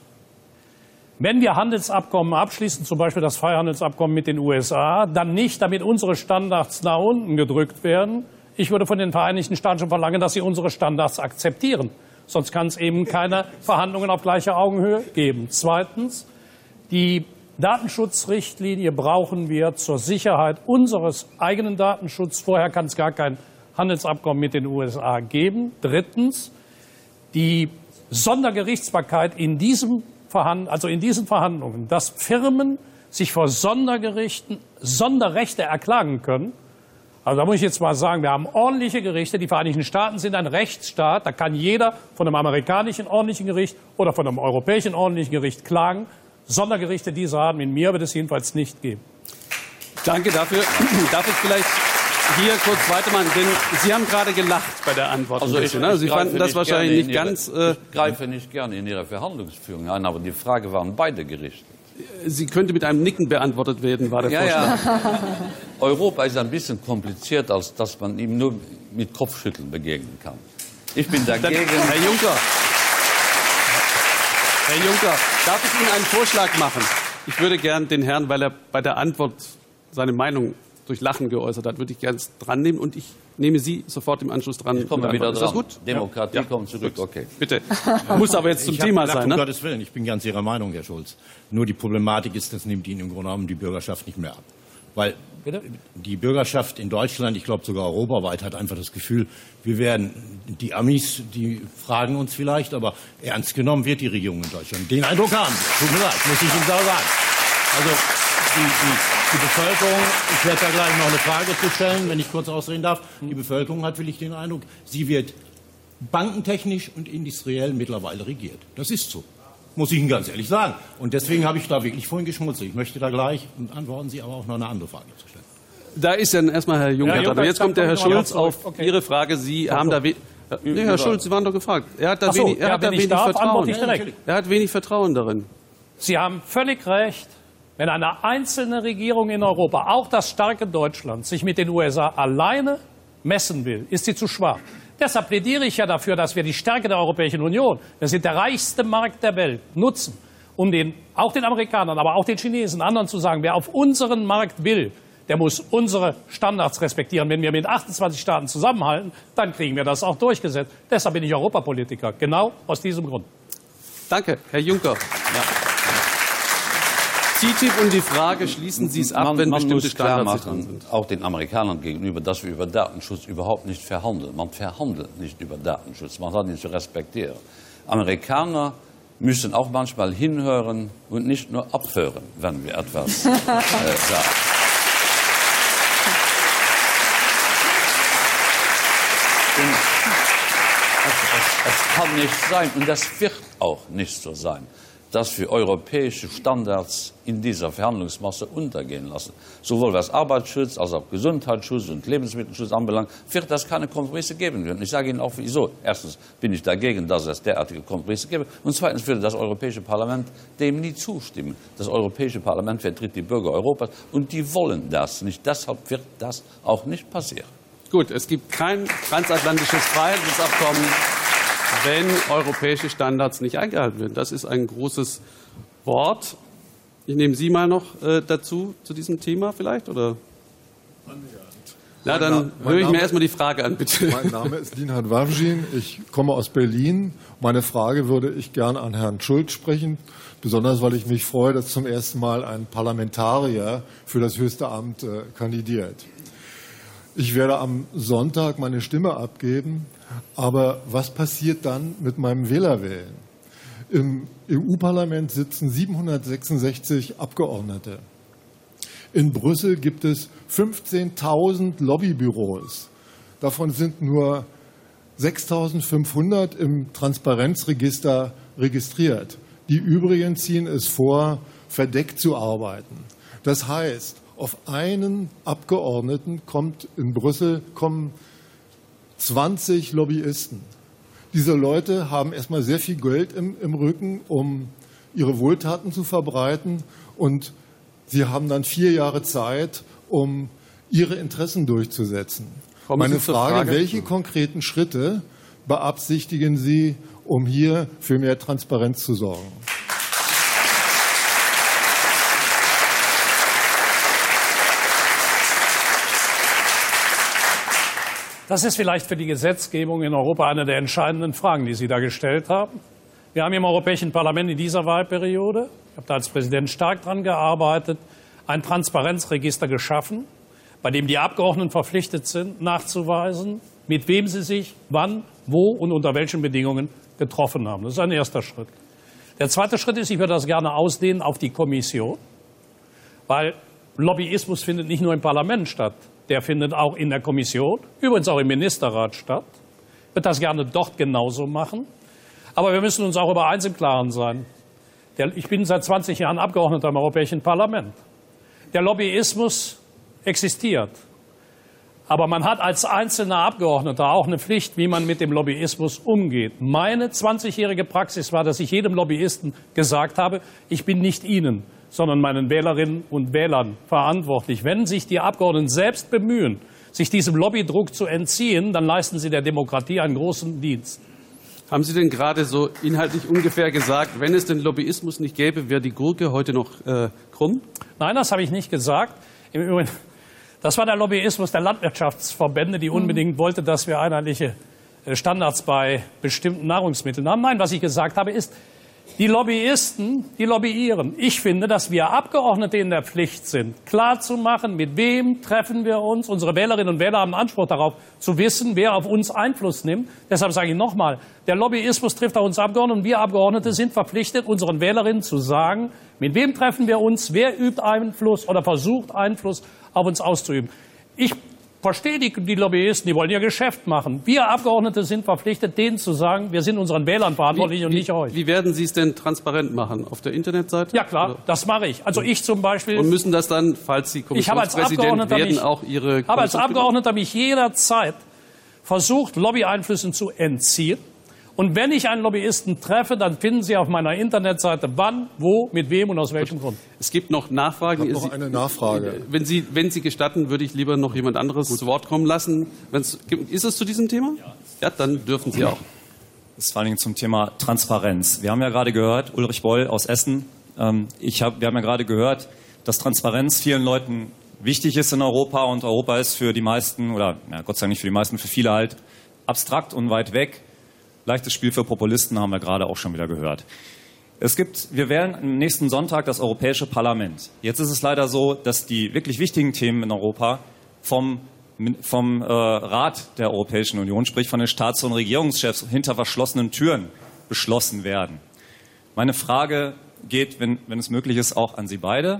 wenn wir Handelsabkommen abschließen, zum Beispiel das Freihandelsabkommen mit den U S A, dann nicht, damit unsere Standards nach unten gedrückt werden. Ich würde von den Vereinigten Staaten schon verlangen, dass sie unsere Standards akzeptieren. Sonst kann es eben keine Verhandlungen auf gleicher Augenhöhe geben. Zweitens, die Datenschutzrichtlinie brauchen wir zur Sicherheit unseres eigenen Datenschutzes. Vorher kann es gar kein Handelsabkommen mit den U S A geben. Drittens, die Sondergerichtsbarkeit in diesem Verhand- also in diesen Verhandlungen, dass Firmen sich vor Sondergerichten Sonderrechte erklagen können, Also da muss ich jetzt mal sagen, wir haben ordentliche Gerichte. Die Vereinigten Staaten sind ein Rechtsstaat. Da kann jeder von einem amerikanischen ordentlichen Gericht oder von einem europäischen ordentlichen Gericht klagen. Sondergerichte dieser Art in mir wird es jedenfalls nicht geben. Danke dafür. Darf ich vielleicht hier kurz weitermachen? Denn Sie haben gerade gelacht bei der Antwort. Also ich, ne? Sie ich fanden das wahrscheinlich nicht ihre, ganz... Äh, ich greife nicht gerne in Ihre Verhandlungsführung ein, aber die Frage waren beide Gerichte. Sie könnte mit einem Nicken beantwortet werden, war der ja, Vorschlag. Ja. Europa ist ein bisschen kompliziert, als dass man ihm nur mit Kopfschütteln begegnen kann. Ich bin dagegen... Herr Juncker, Herr Juncker, darf ich Ihnen einen Vorschlag machen? Ich würde gern den Herrn, weil er bei der Antwort seine Meinung durch Lachen geäußert hat, würde ich gerne dran nehmen und ich nehme Sie sofort im Anschluss dran. Ich komme wieder dran. Ist dran. das gut? Demokratie ja. kommt zurück, okay. Bitte. Muss aber jetzt zum ich Thema gedacht, sein. Ne? Um Gottes Willen, ich bin ganz Ihrer Meinung, Herr Schulz. Nur die Problematik ist, das nimmt Ihnen im Grunde genommen die Bürgerschaft nicht mehr ab. Weil Bitte? Die Bürgerschaft in Deutschland, ich glaube sogar europaweit, hat einfach das Gefühl, wir werden, die Amis, die fragen uns vielleicht, aber ernst genommen wird die Regierung in Deutschland. Den Eindruck haben wir. Tut mir leid, muss ich Ihnen da sagen. Also die, die, die Bevölkerung, ich werde da gleich noch eine Frage zu stellen, wenn ich kurz ausreden darf. Die Bevölkerung hat wirklich den Eindruck, sie wird bankentechnisch und industriell mittlerweile regiert. Das ist so. Muss ich Ihnen ganz ehrlich sagen. Und deswegen habe ich da wirklich vorhin geschmunzelt. Ich möchte da gleich, und antworten Sie aber auch noch eine andere Frage zu stellen. Da ist dann erstmal Herr Juncker. Ja, aber jetzt kommt der Herr Schulz auf okay. Ihre Frage. Sie haben da... We nee, Herr Schulz, Sie waren doch gefragt. Er hat da so, wenig, er ja, hat da wenig darf, Vertrauen. Ich direkt. Er hat wenig Vertrauen darin. Sie haben völlig recht. Wenn eine einzelne Regierung in Europa, auch das starke Deutschland, sich mit den U S A alleine messen will, ist sie zu schwach. Deshalb plädiere ich ja dafür, dass wir die Stärke der Europäischen Union, wir sind der reichste Markt der Welt, nutzen, um den, auch den Amerikanern, aber auch den Chinesen, anderen zu sagen, wer auf unseren Markt will, der muss unsere Standards respektieren. Wenn wir mit achtundzwanzig Staaten zusammenhalten, dann kriegen wir das auch durchgesetzt. Deshalb bin ich Europapolitiker, genau aus diesem Grund. Danke, Herr Juncker. Ja. T T I P und die Frage, schließen Sie es ab, man, wenn man bestimmte muss klar Standards machen, sind? auch den Amerikanern gegenüber, dass wir über Datenschutz überhaupt nicht verhandeln. Man verhandelt nicht über Datenschutz, man hat ihn zu respektieren. Amerikaner müssen auch manchmal hinhören und nicht nur abhören, wenn wir etwas äh, sagen. Und es, es, es kann nicht sein, und das wird auch nicht so sein, dass wir europäische Standards in dieser Verhandlungsmasse untergehen lassen. Sowohl was Arbeitsschutz als auch Gesundheitsschutz und Lebensmittelschutz anbelangt, wird es keine Kompromisse geben. Und ich sage Ihnen auch wieso. Erstens bin ich dagegen, dass es derartige Kompromisse gibt. Und zweitens würde das Europäische Parlament dem nie zustimmen. Das Europäische Parlament vertritt die Bürger Europas und die wollen das nicht. Deshalb wird das auch nicht passieren. Gut, es gibt kein transatlantisches Freihandelsabkommen, wenn europäische Standards nicht eingehalten werden. Das ist ein großes Wort. Ich nehme Sie mal noch äh, dazu, zu diesem Thema vielleicht, oder? Na, dann höre ich mir erstmal die Frage an, bitte. Mein Name ist Linhard Wawrzin, ich komme aus Berlin. Meine Frage würde ich gern an Herrn Schulz sprechen, besonders weil ich mich freue, dass zum ersten Mal ein Parlamentarier für das höchste Amt äh, kandidiert. Ich werde am Sonntag meine Stimme abgeben, aber was passiert dann mit meinem Wählerwillen? Im E U-Parlament sitzen siebenhundertsechsundsechzig Abgeordnete. In Brüssel gibt es fünfzehntausend Lobbybüros. Davon sind nur sechstausendfünfhundert im Transparenzregister registriert. Die übrigen ziehen es vor, verdeckt zu arbeiten. Das heißt, auf einen Abgeordneten kommt in Brüssel kommen zwanzig Lobbyisten. Diese Leute haben erstmal sehr viel Geld im, im Rücken, um ihre Wohltaten zu verbreiten, und sie haben dann vier Jahre Zeit, um ihre Interessen durchzusetzen. Kommen Meine Frage, Frage, welche konkreten Schritte beabsichtigen Sie, um hier für mehr Transparenz zu sorgen? Das ist vielleicht für die Gesetzgebung in Europa eine der entscheidenden Fragen, die Sie da gestellt haben. Wir haben im Europäischen Parlament in dieser Wahlperiode, ich habe da als Präsident stark daran gearbeitet, ein Transparenzregister geschaffen, bei dem die Abgeordneten verpflichtet sind, nachzuweisen, mit wem sie sich wann, wo und unter welchen Bedingungen getroffen haben. Das ist ein erster Schritt. Der zweite Schritt ist, ich würde das gerne ausdehnen auf die Kommission, weil Lobbyismus findet nicht nur im Parlament statt. der findet auch in der Kommission, übrigens auch im Ministerrat statt. Ich würde das gerne dort genauso machen. Aber wir müssen uns auch über eins im Klaren sein. Der, ich bin seit zwanzig Jahren Abgeordneter im Europäischen Parlament. Der Lobbyismus existiert. Aber man hat als einzelner Abgeordneter auch eine Pflicht, wie man mit dem Lobbyismus umgeht. Meine zwanzigjährige Praxis war, dass ich jedem Lobbyisten gesagt habe, ich bin nicht Ihnen, sondern meinen Wählerinnen und Wählern verantwortlich. Wenn sich die Abgeordneten selbst bemühen, sich diesem Lobbydruck zu entziehen, dann leisten sie der Demokratie einen großen Dienst. Haben Sie denn gerade so inhaltlich ungefähr gesagt, wenn es den Lobbyismus nicht gäbe, wäre die Gurke heute noch äh, krumm? Nein, das habe ich nicht gesagt. Im Übrigen, das war der Lobbyismus der Landwirtschaftsverbände, die unbedingt wollte, dass wir einheitliche Standards bei bestimmten Nahrungsmitteln haben. Nein, was ich gesagt habe, ist, die Lobbyisten, die lobbyieren. Ich finde, dass wir Abgeordnete in der Pflicht sind, klarzumachen, mit wem treffen wir uns. Unsere Wählerinnen und Wähler haben Anspruch darauf, zu wissen, wer auf uns Einfluss nimmt. Deshalb sage ich nochmal, der Lobbyismus trifft auch uns Abgeordnete und wir Abgeordnete sind verpflichtet, unseren Wählerinnen zu sagen, mit wem treffen wir uns, wer übt Einfluss oder versucht Einfluss auf uns auszuüben. Ich verstehe die, die Lobbyisten, die wollen ihr Geschäft machen. Wir Abgeordnete sind verpflichtet, denen zu sagen, wir sind unseren Wählern verantwortlich wie, und wie, nicht euch. Wie werden Sie es denn transparent machen? Auf der Internetseite? Ja klar, oder? Das mache ich. Also ich zum Beispiel. Und müssen das dann, falls Sie Kommissionspräsident werden, mich, auch Ihre Ich habe als Abgeordneter mich jederzeit versucht, Lobbyeinflüssen zu entziehen. Und wenn ich einen Lobbyisten treffe, dann finden Sie auf meiner Internetseite wann, wo, mit wem und aus welchem Grund. Es gibt noch Nachfragen. Ich habe noch eine Nachfrage. Wenn Sie, wenn Sie gestatten, würde ich lieber noch jemand anderes zu Wort kommen lassen. Wenn's, ist es zu diesem Thema? Ja. Ja, dann dürfen Sie auch. Das ist vor allen Dingen zum Thema Transparenz. Wir haben ja gerade gehört, Ulrich Boll aus Essen, ähm, ich hab, wir haben ja gerade gehört, dass Transparenz vielen Leuten wichtig ist in Europa und Europa ist für die meisten, oder ja, Gott sei Dank nicht für die meisten, für viele halt abstrakt und weit weg. Leichtes Spiel für Populisten, haben wir gerade auch schon wieder gehört. Es gibt, wir wählen am nächsten Sonntag das Europäische Parlament. Jetzt ist es leider so, dass die wirklich wichtigen Themen in Europa vom, vom äh, Rat der Europäischen Union, sprich von den Staats- und Regierungschefs hinter verschlossenen Türen beschlossen werden. Meine Frage geht, wenn, wenn es möglich ist, auch an Sie beide.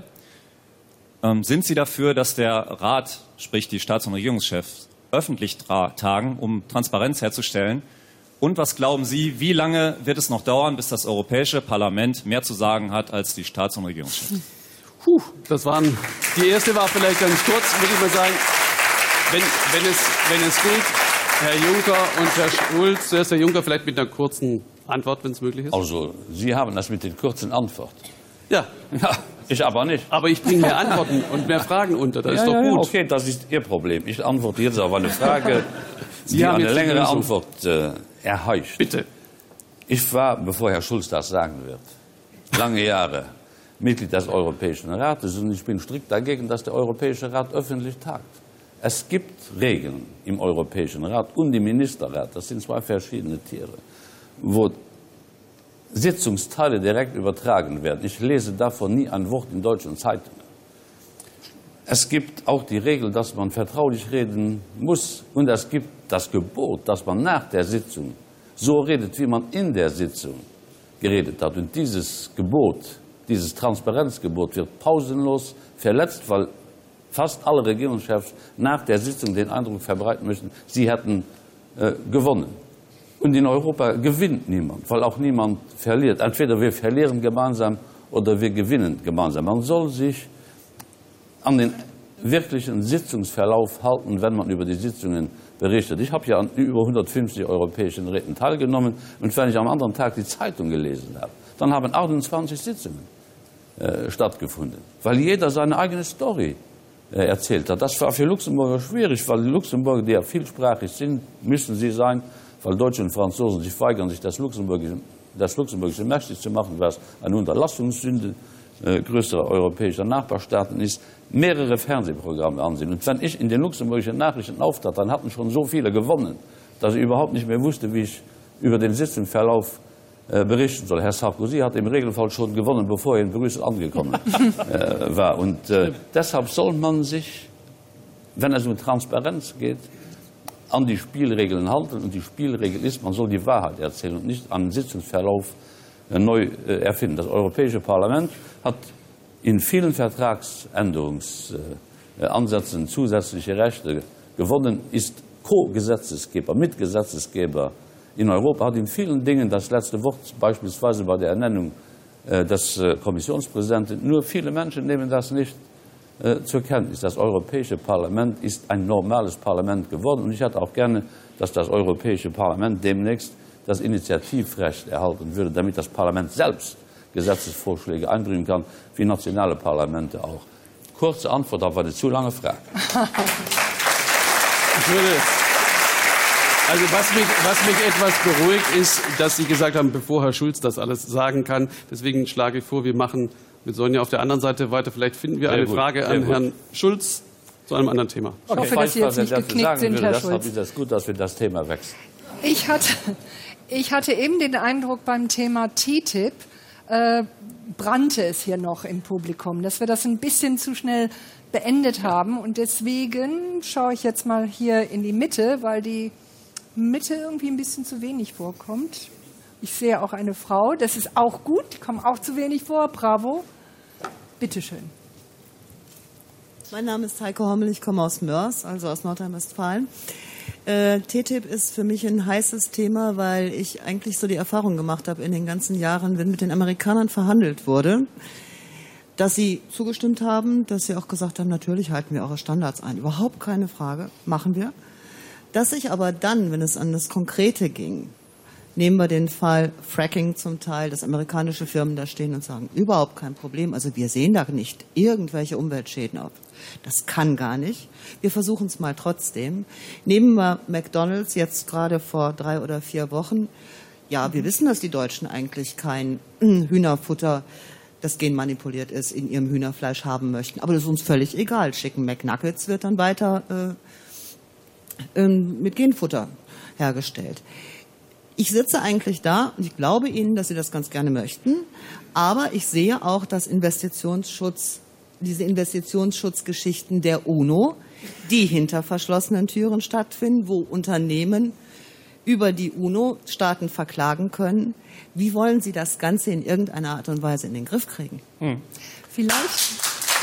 Ähm, sind Sie dafür, dass der Rat, sprich die Staats- und Regierungschefs, öffentlich tagen, um Transparenz herzustellen? Und was glauben Sie, wie lange wird es noch dauern, bis das Europäische Parlament mehr zu sagen hat als die Staats- und Regierungschefs? Puh, das waren, die erste war vielleicht ganz kurz, würde ich mal sagen. Wenn, wenn, es, wenn es geht, Herr Juncker und Herr Schulz, zuerst Herr Juncker, vielleicht mit einer kurzen Antwort, wenn es möglich ist. Also, Sie haben das mit den kurzen Antworten. Ja. Ja, ich aber nicht. Aber ich bringe mehr Antworten und mehr Fragen unter, das ja, ist doch ja, gut. Okay, das ist Ihr Problem. Ich antworte jetzt auf eine Frage, Sie die haben eine jetzt längere die Antwort äh, erheischt. Bitte. Ich war, bevor Herr Schulz das sagen wird, lange Jahre Mitglied des Europäischen Rates und ich bin strikt dagegen, dass der Europäische Rat öffentlich tagt. Es gibt Regeln im Europäischen Rat und im Ministerrat, das sind zwei verschiedene Tiere, wo Sitzungsteile direkt übertragen werden. Ich lese davon nie ein Wort in deutschen Zeitungen. Es gibt auch die Regel, dass man vertraulich reden muss und es gibt das Gebot, dass man nach der Sitzung so redet, wie man in der Sitzung geredet hat. Und dieses Gebot, dieses Transparenzgebot wird pausenlos verletzt, weil fast alle Regierungschefs nach der Sitzung den Eindruck verbreiten möchten, sie hätten äh, gewonnen. Und in Europa gewinnt niemand, weil auch niemand verliert. Entweder wir verlieren gemeinsam oder wir gewinnen gemeinsam. Man soll sich an den wirklichen Sitzungsverlauf halten, wenn man über die Sitzungen berichtet. Ich habe ja an über hundertfünfzig europäischen Räten teilgenommen und wenn ich am anderen Tag die Zeitung gelesen habe, dann haben achtundzwanzig Sitzungen äh, stattgefunden, weil jeder seine eigene Story äh, erzählt hat. Das war für Luxemburger schwierig, weil die Luxemburger, die ja vielsprachig sind, müssen sie sein, weil Deutsche und Franzosen sich weigern, sich das Luxemburgische, das Luxemburgische mächtig zu machen, was eine Unterlassungssünde äh, größerer europäischer Nachbarstaaten ist, mehrere Fernsehprogramme ansehen. Und wenn ich in den luxemburgischen Nachrichten auftrat, dann hatten schon so viele gewonnen, dass ich überhaupt nicht mehr wusste, wie ich über den Sitzungsverlauf äh, berichten soll. Herr Sarkozy hat im Regelfall schon gewonnen, bevor er in Brüssel angekommen äh, war. Und äh, deshalb soll man sich, wenn es um Transparenz geht, an die Spielregeln halten. Und die Spielregel ist, man soll die Wahrheit erzählen und nicht einen Sitzungsverlauf äh, neu äh, erfinden. Das Europäische Parlament hat in vielen Vertragsänderungsverfahren Ansätzen zusätzliche Rechte gewonnen ist, Co-Gesetzgeber, Mitgesetzgeber in Europa, hat in vielen Dingen das letzte Wort, beispielsweise bei der Ernennung des Kommissionspräsidenten. Nur viele Menschen nehmen das nicht zur Kenntnis. Das Europäische Parlament ist ein normales Parlament geworden und ich hätte auch gerne, dass das Europäische Parlament demnächst das Initiativrecht erhalten würde, damit das Parlament selbst Gesetzesvorschläge einbringen kann, wie nationale Parlamente auch. Kurze Antwort auf eine zu lange Frage. Ich würde, also was mich, was mich etwas beruhigt, ist, dass Sie gesagt haben, bevor Herr Schulz das alles sagen kann. Deswegen schlage ich vor, wir machen mit Sonja auf der anderen Seite weiter. Vielleicht finden wir Sehr eine gut, Frage an gut. Herrn Schulz zu einem anderen Thema. Ich hoffe, dass Sie jetzt nicht geknickt sind, Herr Schulz. Deshalb ist es gut, dass wir das Thema wechseln. Ich hatte, ich hatte eben den Eindruck beim Thema T T I P, äh, brannte es hier noch im Publikum, dass wir das ein bisschen zu schnell beendet haben. Und deswegen schaue ich jetzt mal hier in die Mitte, weil die Mitte irgendwie ein bisschen zu wenig vorkommt. Ich sehe auch eine Frau, das ist auch gut, die kommen auch zu wenig vor. Bravo. Bitte schön. Mein Name ist Heike Hommel, ich komme aus Mörs, also aus Nordrhein-Westfalen. Äh, T T I P ist für mich ein heißes Thema, weil ich eigentlich so die Erfahrung gemacht habe in den ganzen Jahren, wenn mit den Amerikanern verhandelt wurde, dass sie zugestimmt haben, dass sie auch gesagt haben, natürlich halten wir eure Standards ein. Überhaupt keine Frage, machen wir. Dass sich aber dann, wenn es an das Konkrete ging, nehmen wir den Fall Fracking zum Teil, dass amerikanische Firmen da stehen und sagen, überhaupt kein Problem, also wir sehen da nicht irgendwelche Umweltschäden auf. Das kann gar nicht. Wir versuchen es mal trotzdem. Nehmen wir McDonald's jetzt gerade vor drei oder vier Wochen. Ja, wir wissen, dass die Deutschen eigentlich kein Hühnerfutter, das genmanipuliert ist, in ihrem Hühnerfleisch haben möchten. Aber das ist uns völlig egal. Chicken McNuggets wird dann weiter äh, äh, mit Genfutter hergestellt. Ich sitze eigentlich da und ich glaube Ihnen, dass Sie das ganz gerne möchten. Aber ich sehe auch, dass Investitionsschutz, diese Investitionsschutzgeschichten der UNO, die hinter verschlossenen Türen stattfinden, wo Unternehmen über die UNO Staaten verklagen können. Wie wollen Sie das Ganze in irgendeiner Art und Weise in den Griff kriegen? Hm. Vielleicht.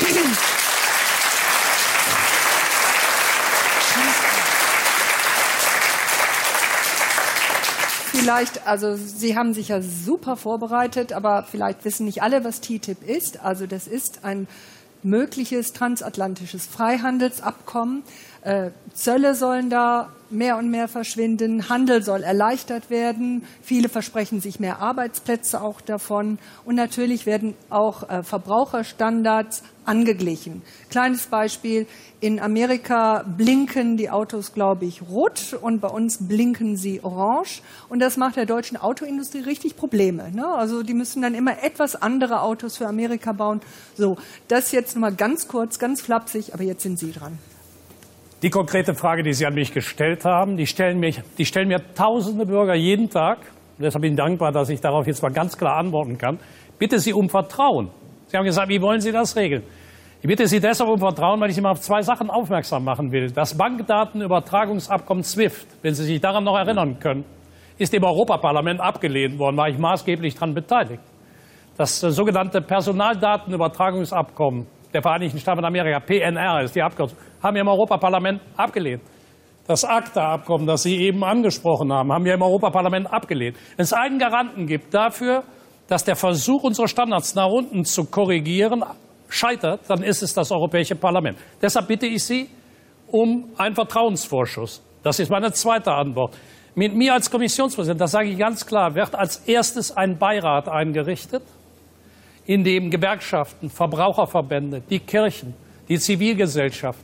Vielleicht, also Sie haben sich ja super vorbereitet, aber vielleicht wissen nicht alle, was T T I P ist. Also das ist ein mögliches transatlantisches Freihandelsabkommen. Äh, Zölle sollen da mehr und mehr verschwinden. Handel soll erleichtert werden. Viele versprechen sich mehr Arbeitsplätze auch davon. Und natürlich werden auch äh, Verbraucherstandards angeglichen. Kleines Beispiel. In Amerika blinken die Autos, glaube ich, rot und bei uns blinken sie orange. Und das macht der deutschen Autoindustrie richtig Probleme. Ne? Also die müssen dann immer etwas andere Autos für Amerika bauen. So, das jetzt mal ganz kurz, ganz flapsig, aber jetzt sind Sie dran. Die konkrete Frage, die Sie an mich gestellt haben, die stellen, mich, die stellen mir tausende Bürger jeden Tag. Und deshalb bin ich dankbar, dass ich darauf jetzt mal ganz klar antworten kann. Bitte Sie um Vertrauen. Sie haben gesagt, wie wollen Sie das regeln? Ich bitte Sie deshalb um Vertrauen, weil ich Sie mal auf zwei Sachen aufmerksam machen will. Das Bankdatenübertragungsabkommen SWIFT, wenn Sie sich daran noch erinnern können, ist im Europaparlament abgelehnt worden, war ich maßgeblich daran beteiligt. Das äh, sogenannte Personaldatenübertragungsabkommen der Vereinigten Staaten von Amerika, P N R ist die Abkürzung, haben wir im Europaparlament abgelehnt. Das ACTA-Abkommen, das Sie eben angesprochen haben, haben wir im Europaparlament abgelehnt. Wenn es einen Garanten gibt dafür, dass der Versuch, unsere Standards nach unten zu korrigieren, scheitert, dann ist es das Europäische Parlament. Deshalb bitte ich Sie um einen Vertrauensvorschuss. Das ist meine zweite Antwort. Mit mir als Kommissionspräsident, das sage ich ganz klar, wird als erstes ein Beirat eingerichtet, in dem Gewerkschaften, Verbraucherverbände, die Kirchen, die Zivilgesellschaft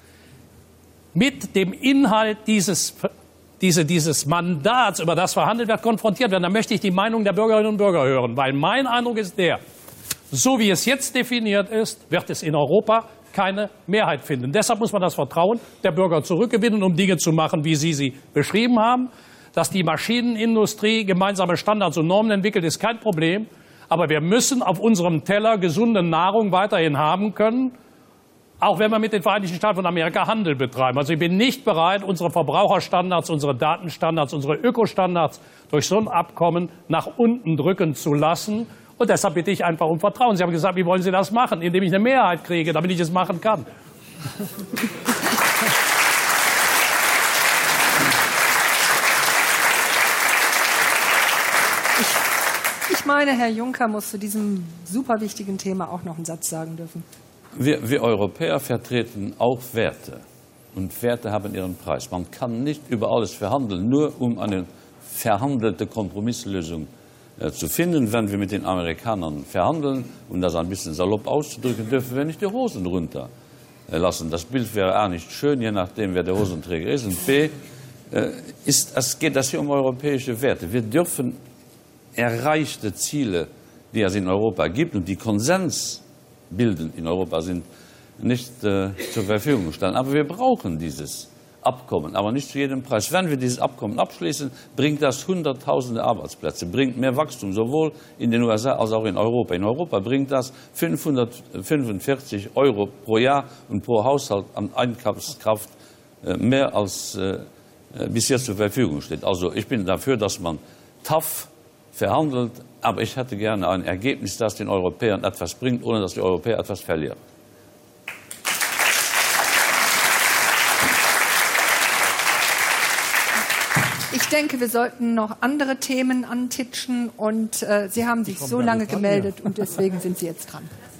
mit dem Inhalt dieses, diese, dieses Mandats, über das verhandelt wird, konfrontiert werden. Da möchte ich die Meinung der Bürgerinnen und Bürger hören, weil mein Eindruck ist der, so wie es jetzt definiert ist, wird es in Europa keine Mehrheit finden. Deshalb muss man das Vertrauen der Bürger zurückgewinnen, um Dinge zu machen, wie Sie sie beschrieben haben. Dass die Maschinenindustrie gemeinsame Standards und Normen entwickelt, ist kein Problem. Aber wir müssen auf unserem Teller gesunde Nahrung weiterhin haben können, auch wenn wir mit den Vereinigten Staaten von Amerika Handel betreiben. Also ich bin nicht bereit, unsere Verbraucherstandards, unsere Datenstandards, unsere Ökostandards durch so ein Abkommen nach unten drücken zu lassen. Und deshalb bitte ich einfach um Vertrauen. Sie haben gesagt, wie wollen Sie das machen? Indem ich eine Mehrheit kriege, damit ich es machen kann. Ich, ich meine, Herr Juncker muss zu diesem super wichtigen Thema auch noch einen Satz sagen dürfen. Wir, wir Europäer vertreten auch Werte. Und Werte haben ihren Preis. Man kann nicht über alles verhandeln, nur um eine verhandelte Kompromisslösung äh, zu finden. Wenn wir mit den Amerikanern verhandeln, um das ein bisschen salopp auszudrücken, dürfen wir nicht die Hosen runterlassen. Das Bild wäre auch nicht schön, je nachdem, wer der Hosenträger ist. Und B, äh, ist, es geht das hier um europäische Werte. Wir dürfen erreichte Ziele, die es in Europa gibt und die Konsens bilden in Europa, sind nicht äh, zur Verfügung stellen. Aber wir brauchen dieses Abkommen, aber nicht zu jedem Preis. Wenn wir dieses Abkommen abschließen, bringt das Hunderttausende Arbeitsplätze, bringt mehr Wachstum, sowohl in den U S A als auch in Europa. In Europa bringt das fünfhundertfünfundvierzig Euro pro Jahr und pro Haushalt an Einkaufskraft äh, mehr als äh, bis jetzt zur Verfügung steht. Also ich bin dafür, dass man tough verhandelt, aber ich hätte gerne ein Ergebnis, das den Europäern etwas bringt, ohne dass die Europäer etwas verlieren. Ich denke, wir sollten noch andere Themen antitschen und äh, Sie haben sich so lange gemeldet und deswegen sind Sie jetzt dran.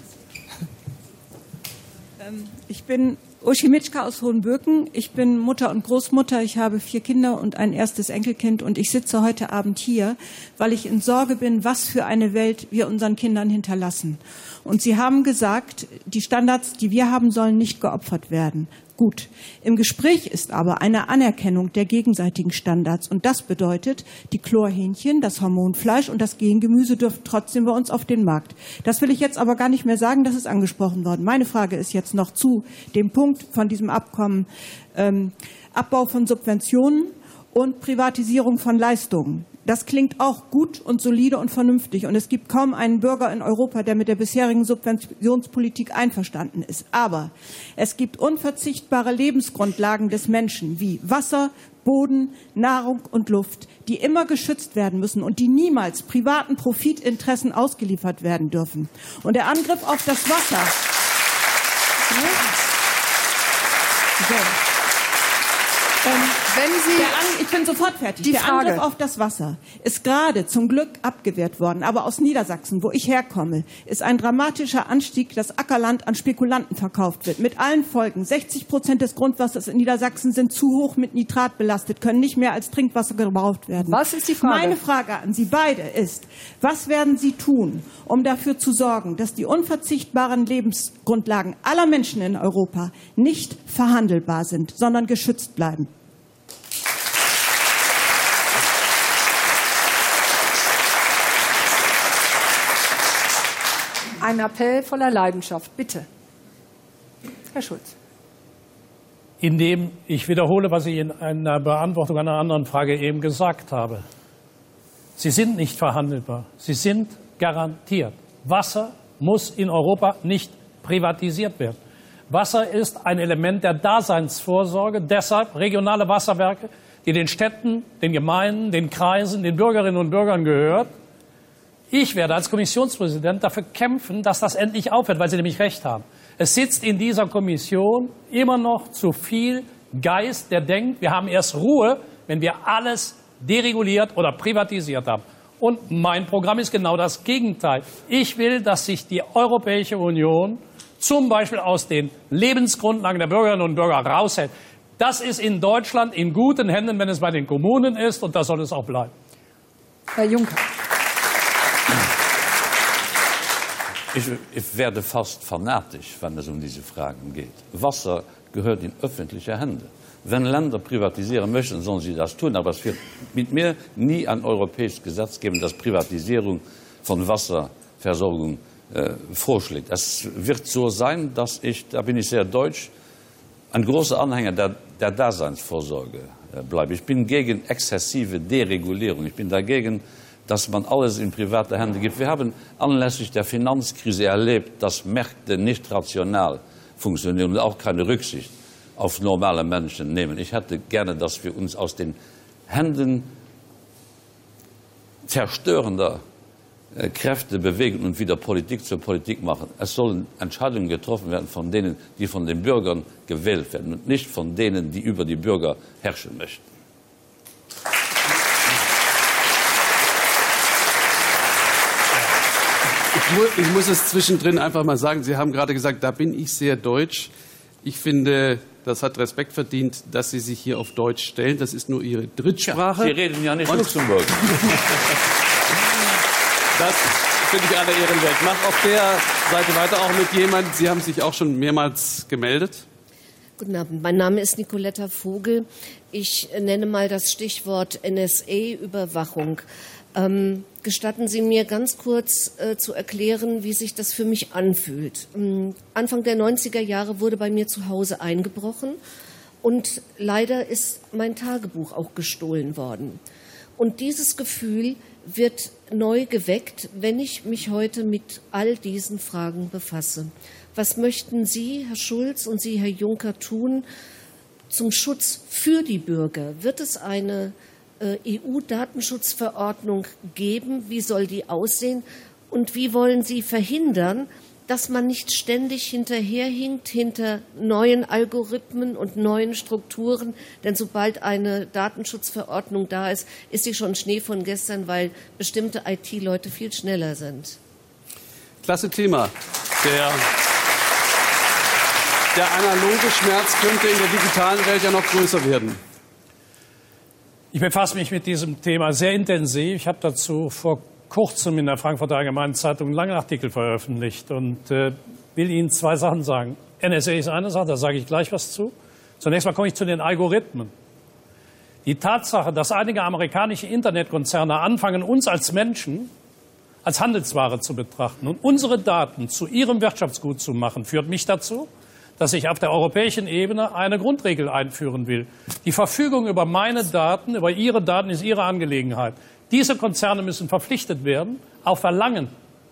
Ich bin Uschi Mitschka aus Hohenbürgen. Ich bin Mutter und Großmutter. Ich habe vier Kinder und ein erstes Enkelkind. Und ich sitze heute Abend hier, weil ich in Sorge bin, was für eine Welt wir unseren Kindern hinterlassen. Und Sie haben gesagt, die Standards, die wir haben, sollen nicht geopfert werden. Gut. Im Gespräch ist aber eine Anerkennung der gegenseitigen Standards. Und das bedeutet, die Chlorhähnchen, das Hormonfleisch und das Gengemüse dürfen trotzdem bei uns auf den Markt. Das will ich jetzt aber gar nicht mehr sagen, das ist angesprochen worden. Meine Frage ist jetzt noch zu dem Punkt von diesem Abkommen, ähm, Abbau von Subventionen und Privatisierung von Leistungen. Das klingt auch gut und solide und vernünftig. Und es gibt kaum einen Bürger in Europa, der mit der bisherigen Subventionspolitik einverstanden ist. Aber es gibt unverzichtbare Lebensgrundlagen des Menschen wie Wasser, Boden, Nahrung und Luft, die immer geschützt werden müssen und die niemals privaten Profitinteressen ausgeliefert werden dürfen. Und der Angriff auf das Wasser. Ja. So. Ähm, Wenn Sie, der An ich bin sofort fertig. Die der Frage. Angriff auf das Wasser ist gerade zum Glück abgewehrt worden. Aber aus Niedersachsen, wo ich herkomme, ist ein dramatischer Anstieg, dass Ackerland an Spekulanten verkauft wird. Mit allen Folgen. sechzig Prozent des Grundwassers in Niedersachsen sind zu hoch mit Nitrat belastet, können nicht mehr als Trinkwasser gebraucht werden. Was ist die Frage? Meine Frage an Sie beide ist, was werden Sie tun, um dafür zu sorgen, dass die unverzichtbaren Lebensgrundlagen aller Menschen in Europa nicht verhandelbar sind, sondern geschützt bleiben? Ein Appell voller Leidenschaft, bitte. Herr Schulz. Indem ich wiederhole, was ich in einer Beantwortung einer anderen Frage eben gesagt habe. Sie sind nicht verhandelbar. Sie sind garantiert. Wasser muss in Europa nicht privatisiert werden. Wasser ist ein Element der Daseinsvorsorge. Deshalb regionale Wasserwerke, die den Städten, den Gemeinden, den Kreisen, den Bürgerinnen und Bürgern gehört. Ich werde als Kommissionspräsident dafür kämpfen, dass das endlich aufhört, weil Sie nämlich recht haben. Es sitzt in dieser Kommission immer noch zu viel Geist, der denkt, wir haben erst Ruhe, wenn wir alles dereguliert oder privatisiert haben. Und mein Programm ist genau das Gegenteil. Ich will, dass sich die Europäische Union zum Beispiel aus den Lebensgrundlagen der Bürgerinnen und Bürger raushält. Das ist in Deutschland in guten Händen, wenn es bei den Kommunen ist, und das soll es auch bleiben. Herr Juncker. Ich, ich werde fast fanatisch, wenn es um diese Fragen geht. Wasser gehört in öffentliche Hände. Wenn Länder privatisieren möchten, sollen sie das tun. Aber es wird mit mir nie ein europäisches Gesetz geben, das Privatisierung von Wasserversorgung äh, vorschlägt. Es wird so sein, dass ich, da bin ich sehr deutsch, ein großer Anhänger der, der Daseinsvorsorge äh, bleibe. Ich bin gegen exzessive Deregulierung. Ich bin dagegen, dass man alles in private Hände gibt. Wir haben anlässlich der Finanzkrise erlebt, dass Märkte nicht rational funktionieren und auch keine Rücksicht auf normale Menschen nehmen. Ich hätte gerne, dass wir uns aus den Händen zerstörender Kräfte bewegen und wieder Politik zur Politik machen. Es sollen Entscheidungen getroffen werden von denen, die von den Bürgern gewählt werden und nicht von denen, die über die Bürger herrschen möchten. Ich muss, ich muss es zwischendrin einfach mal sagen, Sie haben gerade gesagt, da bin ich sehr deutsch. Ich finde, das hat Respekt verdient, dass Sie sich hier auf Deutsch stellen. Das ist nur Ihre Drittsprache. Ja, Sie reden ja nicht und Luxemburg. Das finde ich alle Ehren wert. Ich mache auf der Seite weiter auch mit jemandem. Sie haben sich auch schon mehrmals gemeldet. Guten Abend, mein Name ist Nicoletta Vogel. Ich nenne mal das Stichwort N S A-Überwachung. Ähm, gestatten Sie mir ganz kurz äh, zu erklären, wie sich das für mich anfühlt. Ähm, Anfang der neunziger Jahre wurde bei mir zu Hause eingebrochen und leider ist mein Tagebuch auch gestohlen worden. Und dieses Gefühl wird neu geweckt, wenn ich mich heute mit all diesen Fragen befasse. Was möchten Sie, Herr Schulz, und Sie, Herr Juncker, tun zum Schutz für die Bürger? Wird es eine äh, E U-Datenschutzverordnung geben? Wie soll die aussehen? Und wie wollen Sie verhindern, dass man nicht ständig hinterherhinkt hinter neuen Algorithmen und neuen Strukturen? Denn sobald eine Datenschutzverordnung da ist, ist sie schon Schnee von gestern, weil bestimmte I T-Leute viel schneller sind. Klasse Thema. Der, der analoge Schmerz könnte in der digitalen Welt ja noch größer werden. Ich befasse mich mit diesem Thema sehr intensiv. Ich habe dazu vor kurzem in der Frankfurter Allgemeinen Zeitung einen langen Artikel veröffentlicht und äh, will Ihnen zwei Sachen sagen. N S A ist eine Sache, da sage ich gleich was zu. Zunächst mal komme ich zu den Algorithmen. Die Tatsache, dass einige amerikanische Internetkonzerne anfangen, uns als Menschen als Handelsware zu betrachten und unsere Daten zu ihrem Wirtschaftsgut zu machen, führt mich dazu, dass ich auf der europäischen Ebene eine Grundregel einführen will. Die Verfügung über meine Daten, über Ihre Daten ist Ihre Angelegenheit. Diese Konzerne müssen verpflichtet werden, auf Verlangen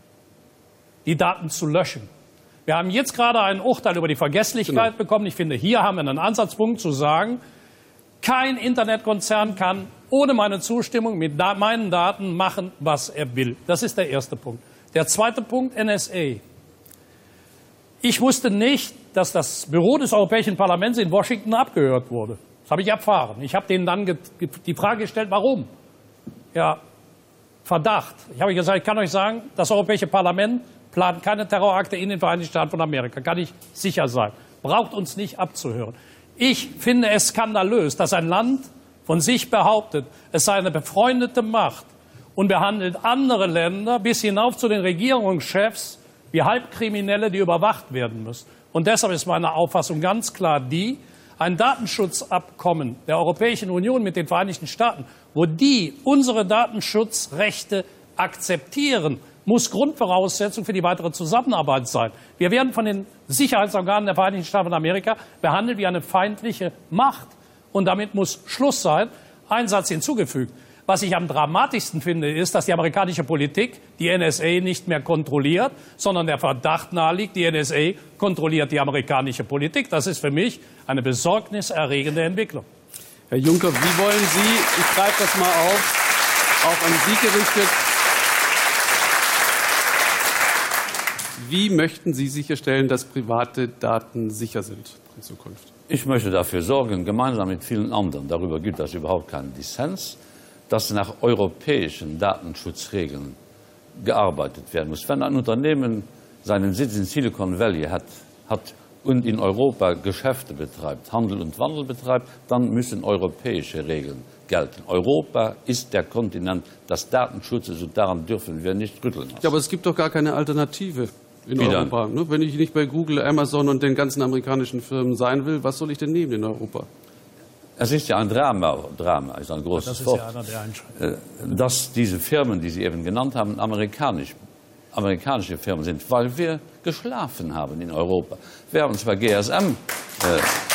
die Daten zu löschen. Wir haben jetzt gerade ein Urteil über die Vergesslichkeit bekommen. Ich finde, hier haben wir einen Ansatzpunkt zu sagen, kein Internetkonzern kann ohne meine Zustimmung mit da- meinen Daten machen, was er will. Das ist der erste Punkt. Der zweite Punkt, N S A. Ich wusste nicht, dass das Büro des Europäischen Parlaments in Washington abgehört wurde. Das habe ich erfahren. Ich habe denen dann die Frage gestellt, warum? Ja, Verdacht. Ich habe gesagt, ich kann euch sagen, das Europäische Parlament plant keine Terrorakte in den Vereinigten Staaten von Amerika. Kann ich sicher sein. Braucht uns nicht abzuhören. Ich finde es skandalös, dass ein Land von sich behauptet, es sei eine befreundete Macht und behandelt andere Länder bis hinauf zu den Regierungschefs wie Halbkriminelle, die überwacht werden müssen. Und deshalb ist meine Auffassung ganz klar die, ein Datenschutzabkommen der Europäischen Union mit den Vereinigten Staaten, wo die unsere Datenschutzrechte akzeptieren, muss Grundvoraussetzung für die weitere Zusammenarbeit sein. Wir werden von den Sicherheitsorganen der Vereinigten Staaten von Amerika behandelt wie eine feindliche Macht. Und damit muss Schluss sein. Ein Satz hinzugefügt. Was ich am dramatischsten finde, ist, dass die amerikanische Politik die N S A nicht mehr kontrolliert, sondern der Verdacht naheliegt, die N S A kontrolliert die amerikanische Politik. Das ist für mich eine besorgniserregende Entwicklung. Herr Juncker, wie wollen Sie, ich greife das mal auf, auch an Sie gerichtet, wie möchten Sie sicherstellen, dass private Daten sicher sind in Zukunft? Ich möchte dafür sorgen, gemeinsam mit vielen anderen, darüber gibt es überhaupt keinen Dissens, dass nach europäischen Datenschutzregeln gearbeitet werden muss. Wenn ein Unternehmen seinen Sitz in Silicon Valley hat, hat und in Europa Geschäfte betreibt, Handel und Wandel betreibt, dann müssen europäische Regeln gelten. Europa ist der Kontinent des Datenschutzes und daran dürfen wir nicht rütteln lassen. Ja, aber es gibt doch gar keine Alternative in Wie Europa. Ne? Wenn ich nicht bei Google, Amazon und den ganzen amerikanischen Firmen sein will, was soll ich denn nehmen in Europa? Es ist ja ein Drama, Drama ist ein großes Das ist Wort, ja einer der Einschränkungen. dass diese Firmen, die Sie eben genannt haben, amerikanisch, amerikanische Firmen sind, weil wir geschlafen haben in Europa. Wir haben zwar G S M, äh,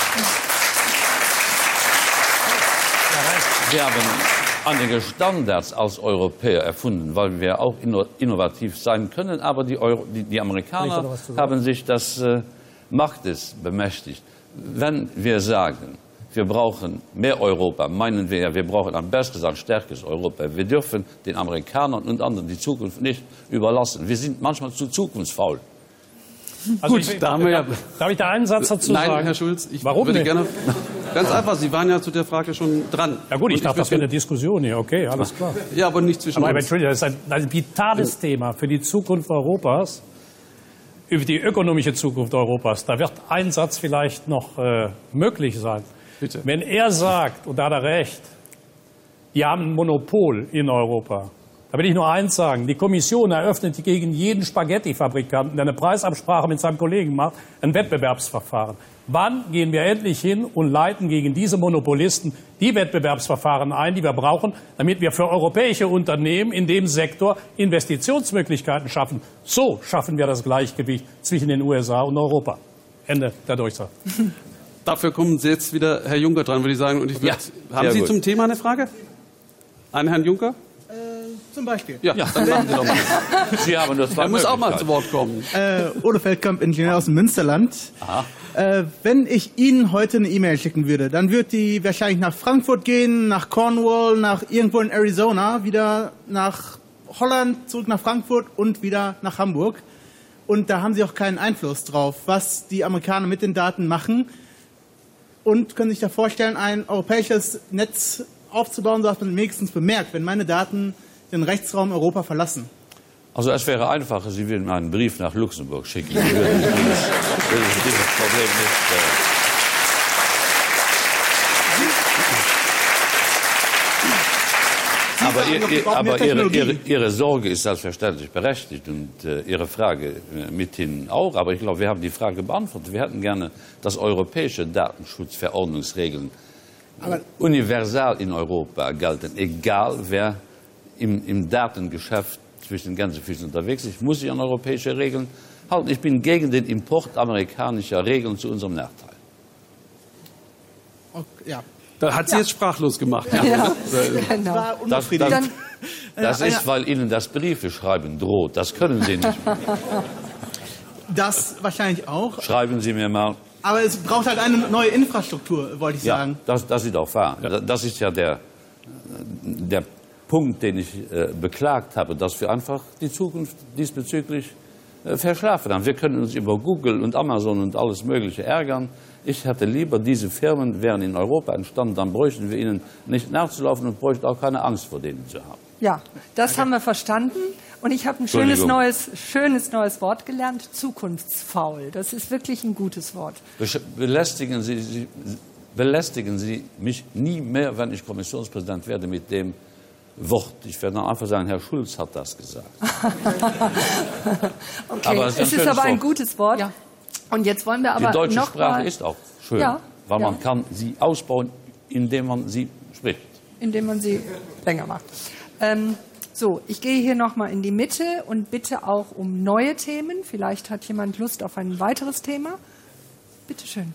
wir haben einige Standards als Europäer erfunden, weil wir auch innovativ sein können, aber die, Euro, die, die Amerikaner haben sich des äh, Marktes bemächtigt. Wenn wir sagen, Wir brauchen mehr Europa, meinen wir ja, wir brauchen ein besseres, ein stärkeres Europa. Wir dürfen den Amerikanern und anderen die Zukunft nicht überlassen. Wir sind manchmal zu zukunftsfaul. Also Gut, ich, da haben wir ja. Darf ich da einen Satz dazu Nein, sagen? Herr Schulz, ich Warum würde nicht? gerne. Ganz einfach, Sie waren ja zu der Frage schon dran. Ja gut, ich Und dachte, das würde wäre eine Diskussion hier. Okay, alles klar. Ja, aber nicht zwischen aber, uns. Entschuldigung, das ist ein, ein vitales Thema für die Zukunft Europas, über die ökonomische Zukunft Europas. Da wird ein Satz vielleicht noch äh, möglich sein. Bitte. Wenn er sagt, und da hat er recht, wir haben ein Monopol in Europa, da will ich nur eins sagen. Die Kommission eröffnet gegen jeden Spaghetti-Fabrikanten, der eine Preisabsprache mit seinem Kollegen macht, ein Wettbewerbsverfahren. Wann gehen wir endlich hin und leiten gegen diese Monopolisten die Wettbewerbsverfahren ein, die wir brauchen, damit wir für europäische Unternehmen in dem Sektor Investitionsmöglichkeiten schaffen? So schaffen wir das Gleichgewicht zwischen den U S A und Europa. Ende der Durchsage. Dafür kommen Sie jetzt wieder, Herr Juncker, dran, würde ich sagen. Und ich würd, Ja, haben sehr Sie gut. zum Thema eine Frage? An Herrn Juncker? Zum Beispiel. Ja, dann machen Sie doch mal. Sie haben nur zwei Er muss auch mal Möglichkeiten. zu Wort kommen. Äh, Ole Feldkamp, Ingenieur aus dem Münsterland. Aha. Äh, wenn ich Ihnen heute eine E-Mail schicken würde, dann würde die wahrscheinlich nach Frankfurt gehen, nach Cornwall, nach irgendwo in Arizona, wieder nach Holland, zurück nach Frankfurt und wieder nach Hamburg. Und da haben Sie auch keinen Einfluss drauf, was die Amerikaner mit den Daten machen. Und können sich da vorstellen, ein europäisches Netz aufzubauen, sodass man wenigstens bemerkt, wenn meine Daten den Rechtsraum Europa verlassen. Also es wäre einfacher, Sie würden einen Brief nach Luxemburg schicken. Sie würden dieses, dieses, dieses Problem nicht... Äh Aber, ihr, ihr, aber ihre, ihre, ihre Sorge ist selbstverständlich berechtigt und äh, Ihre Frage äh, mithin auch. Aber ich glaube, wir haben die Frage beantwortet. Wir hätten gerne, dass europäische Datenschutzverordnungsregeln Aber universal in Europa gelten, egal wer im, im Datengeschäft zwischen den Gänsefüßen unterwegs ist, muss sich an europäische Regeln halten. Ich bin gegen den Import amerikanischer Regeln zu unserem Nachteil. Okay, ja. Da hat sie Ja. jetzt sprachlos gemacht. Ja, Ja. genau. War Das, unbefriedigend. das, Dann- das Ja, ist, ja. weil Ihnen das Briefeschreiben droht. Das können Sie nicht. Das wahrscheinlich auch. Schreiben Sie mir mal. Aber es braucht halt eine neue Infrastruktur, wollte ich Ja, sagen. das, das ist auch wahr. Das ist ja der, der Punkt, den ich äh, beklagt habe, dass wir einfach die Zukunft diesbezüglich äh, verschlafen haben. Wir können uns über Google und Amazon und alles Mögliche ärgern. Ich hätte lieber, diese Firmen wären in Europa entstanden, dann bräuchten wir ihnen nicht nachzulaufen und bräuchten auch keine Angst vor denen zu haben. Ja, das haben wir verstanden. Und ich habe ein schönes neues, schönes neues Wort gelernt, zukunftsfaul. Das ist wirklich ein gutes Wort. Besch- Belästigen Sie, Sie, belästigen Sie mich nie mehr, wenn ich Kommissionspräsident werde, mit dem Wort. Ich werde dann einfach sagen, Herr Schulz hat das gesagt. Okay, Aber es ist ein es ist schönes aber ein Wort. gutes Wort. Und jetzt wollen wir aber Die deutsche noch Sprache mal, ist auch schön, Ja, weil ja. man kann sie ausbauen, indem man sie spricht. indem man sie länger macht. Ähm, so, ich gehe hier noch mal in die Mitte und bitte auch um neue Themen. Vielleicht hat jemand Lust auf ein weiteres Thema. Bitte schön.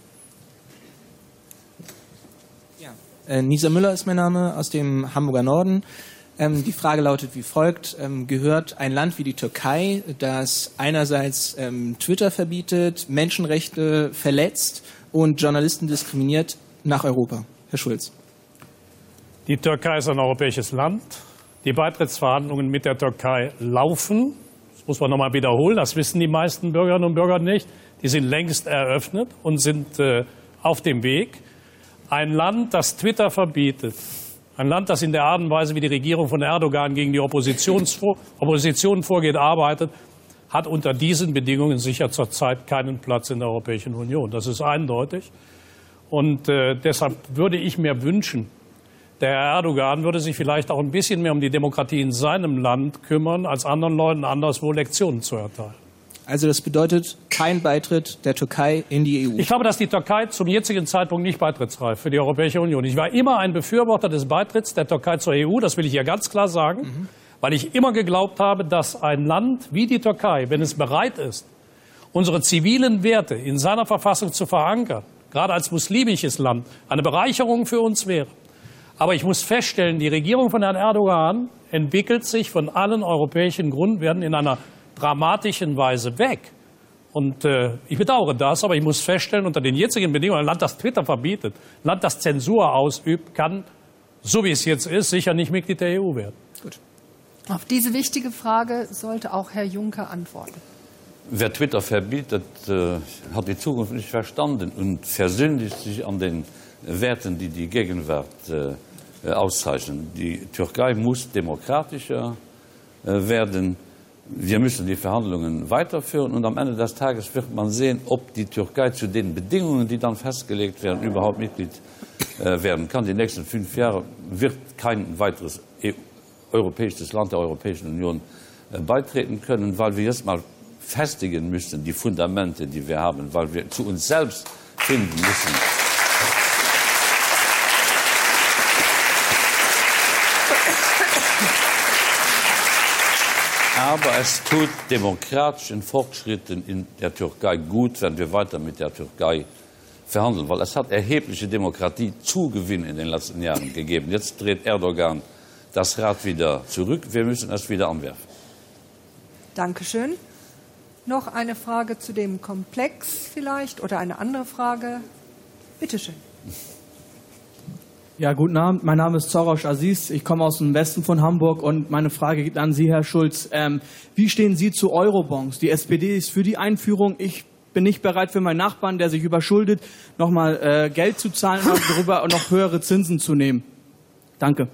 Äh, Nisa Müller ist mein Name aus dem Hamburger Norden. Ähm, die Frage lautet wie folgt. Ähm, gehört ein Land wie die Türkei, das einerseits ähm, Twitter verbietet, Menschenrechte verletzt und Journalisten diskriminiert, nach Europa? Herr Schulz. Die Türkei ist ein europäisches Land. Die Beitrittsverhandlungen mit der Türkei laufen. Das muss man noch mal wiederholen. Das wissen die meisten Bürgerinnen und Bürger nicht. Die sind längst eröffnet und sind äh, auf dem Weg. Ein Land, das Twitter verbietet, ein Land, das in der Art und Weise, wie die Regierung von Erdogan gegen die Oppositionsvor- Opposition vorgeht, arbeitet, hat unter diesen Bedingungen sicher zurzeit keinen Platz in der Europäischen Union. Das ist eindeutig. Und äh, deshalb würde ich mir wünschen, der Herr Erdogan würde sich vielleicht auch ein bisschen mehr um die Demokratie in seinem Land kümmern, als anderen Leuten anderswo Lektionen zu erteilen. Also das bedeutet kein Beitritt der Türkei in die E U. Ich glaube, dass die Türkei zum jetzigen Zeitpunkt nicht beitrittsreif für die Europäische Union. Ich war immer ein Befürworter des Beitritts der Türkei zur E U, das will ich hier ganz klar sagen, mhm. weil ich immer geglaubt habe, dass ein Land wie die Türkei, wenn es bereit ist, unsere zivilen Werte in seiner Verfassung zu verankern, gerade als muslimisches Land, eine Bereicherung für uns wäre. Aber ich muss feststellen, die Regierung von Herrn Erdogan entwickelt sich von allen europäischen Grundwerten in einer dramatischen Weise weg. Und äh, ich bedauere das, aber ich muss feststellen, unter den jetzigen Bedingungen, ein Land, das Twitter verbietet, ein Land, das Zensur ausübt, kann, so wie es jetzt ist, sicher nicht Mitglied der E U werden. Gut. Auf diese wichtige Frage sollte auch Herr Juncker antworten. Wer Twitter verbietet, äh, hat die Zukunft nicht verstanden und versündigt sich an den Werten, die die Gegenwart äh, auszeichnen. Die Türkei muss demokratischer äh, werden. Wir müssen die Verhandlungen weiterführen und am Ende des Tages wird man sehen, ob die Türkei zu den Bedingungen, die dann festgelegt werden, überhaupt Mitglied äh, werden kann. Die nächsten fünf Jahre wird kein weiteres E U europäisches Land der Europäischen Union äh, beitreten können, weil wir jetzt mal festigen müssen, die Fundamente, die wir haben, weil wir zu uns selbst finden müssen. Aber es tut demokratischen Fortschritten in der Türkei gut, wenn wir weiter mit der Türkei verhandeln, weil es hat erhebliche Demokratiezugewinn in den letzten Jahren gegeben. Jetzt dreht Erdogan das Rad wieder zurück. Wir müssen es wieder anwerfen. Dankeschön. Noch eine Frage zu dem Komplex vielleicht oder eine andere Frage? Bitte schön. Ja, guten Abend. Mein Name ist Soros Aziz. Ich komme aus dem Westen von Hamburg und meine Frage geht an Sie, Herr Schulz. Ähm, wie stehen Sie zu Eurobonds? Die S P D ist für die Einführung. Ich bin nicht bereit, für meinen Nachbarn, der sich überschuldet, nochmal äh, Geld zu zahlen und darüber noch höhere Zinsen zu nehmen. Danke.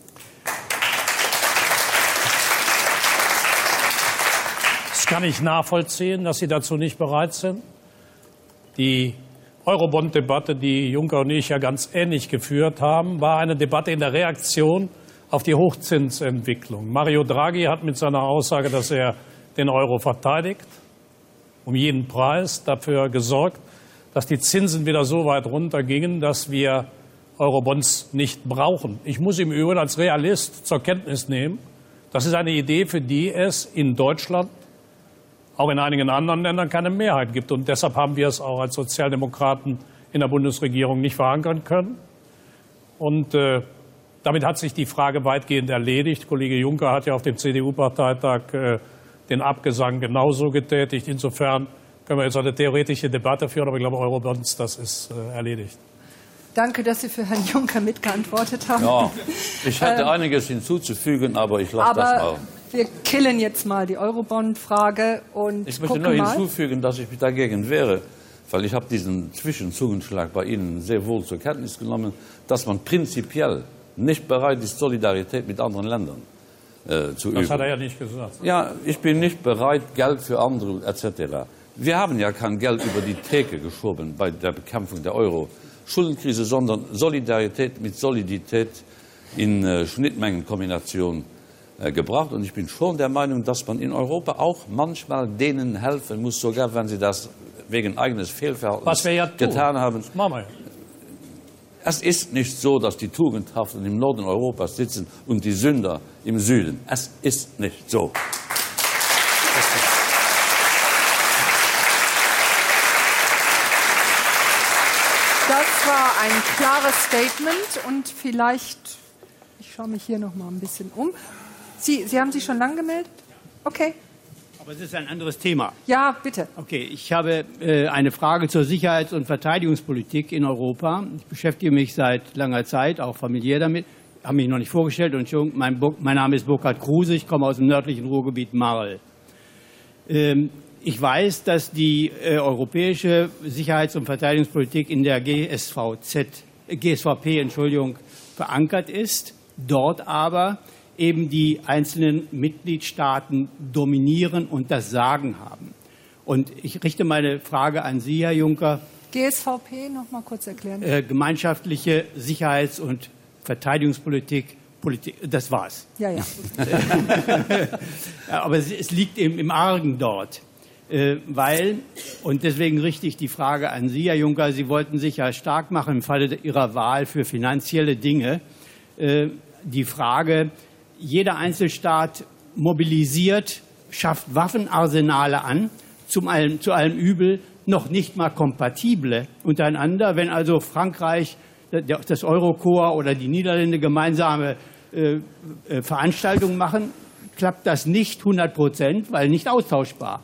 Das kann ich nachvollziehen, dass Sie dazu nicht bereit sind. Die Eurobond-Debatte, die Juncker und ich ja ganz ähnlich geführt haben, war eine Debatte in der Reaktion auf die Hochzinsentwicklung. Mario Draghi hat mit seiner Aussage, dass er den Euro verteidigt, um jeden Preis dafür gesorgt, dass die Zinsen wieder so weit runtergingen, dass wir Eurobonds nicht brauchen. Ich muss im Übrigen als Realist zur Kenntnis nehmen, das ist eine Idee, für die es in Deutschland, auch in einigen anderen Ländern, keine Mehrheit gibt. Und deshalb haben wir es auch als Sozialdemokraten in der Bundesregierung nicht verankern können. Und äh, damit hat sich die Frage weitgehend erledigt. Kollege Juncker hat ja auf dem C D U-Parteitag äh, den Abgesang genauso getätigt. Insofern können wir jetzt eine theoretische Debatte führen, aber ich glaube, Eurobonds, das ist äh, erledigt. Danke, dass Sie für Herrn Juncker mitgeantwortet haben. Ja, ich hätte ähm, einiges hinzuzufügen, aber ich lasse das mal. Wir killen jetzt mal die Eurobond-Frage und Ich möchte gucken nur mal. hinzufügen, dass ich mich dagegen wehre, weil ich habe diesen Zwischenzungenschlag bei Ihnen sehr wohl zur Kenntnis genommen, dass man prinzipiell nicht bereit ist, Solidarität mit anderen Ländern äh, zu üben. Das hat er ja nicht gesagt. Ja, ich bin nicht bereit, Geld für andere et cetera. Wir haben ja kein Geld über die Theke geschoben bei der Bekämpfung der Euro-Schuldenkrise, sondern Solidarität mit Solidität in äh, Schnittmengenkombination äh, gebracht. Und ich bin schon der Meinung, dass man in Europa auch manchmal denen helfen muss, sogar wenn sie das wegen eigenes Fehlverhaltens Was wir ja tun. getan haben. Das machen wir ja. Es ist nicht so, dass die Tugendhaften im Norden Europas sitzen und die Sünder im Süden. Es ist nicht so. Das war ein klares Statement und vielleicht, ich schaue mich hier noch mal ein bisschen um. Sie, Sie haben sich schon lang gemeldet? Okay. Aber es ist ein anderes Thema. Ja, bitte. Okay, ich habe äh, eine Frage zur Sicherheits- und Verteidigungspolitik in Europa. Ich beschäftige mich seit langer Zeit, auch familiär damit. Ich habe mich noch nicht vorgestellt. Und mein, mein Name ist Burkhard Kruse, ich komme aus dem nördlichen Ruhrgebiet Marl. Ähm, ich weiß, dass die äh, europäische Sicherheits- und Verteidigungspolitik in der G S V Z, äh, G S V P Entschuldigung, verankert ist. Dort aber eben die einzelnen Mitgliedstaaten dominieren und das Sagen haben. Und ich richte meine Frage an Sie, Herr Juncker. G S V P, noch mal kurz erklären. Äh, gemeinschaftliche Sicherheits- und Verteidigungspolitik, Politik, das war's. Ja, ja. Aber es, es liegt eben im Argen dort. Äh, weil, und deswegen richte ich die Frage an Sie, Herr Juncker, Sie wollten sich ja stark machen im Falle Ihrer Wahl für finanzielle Dinge. Äh, die Frage, jeder Einzelstaat mobilisiert, schafft Waffenarsenale an, zum allem, zu allem Übel noch nicht mal kompatible untereinander. Wenn also Frankreich, das Eurokorps oder die Niederlande gemeinsame äh, äh, Veranstaltungen machen, klappt das nicht hundert Prozent, weil nicht austauschbar.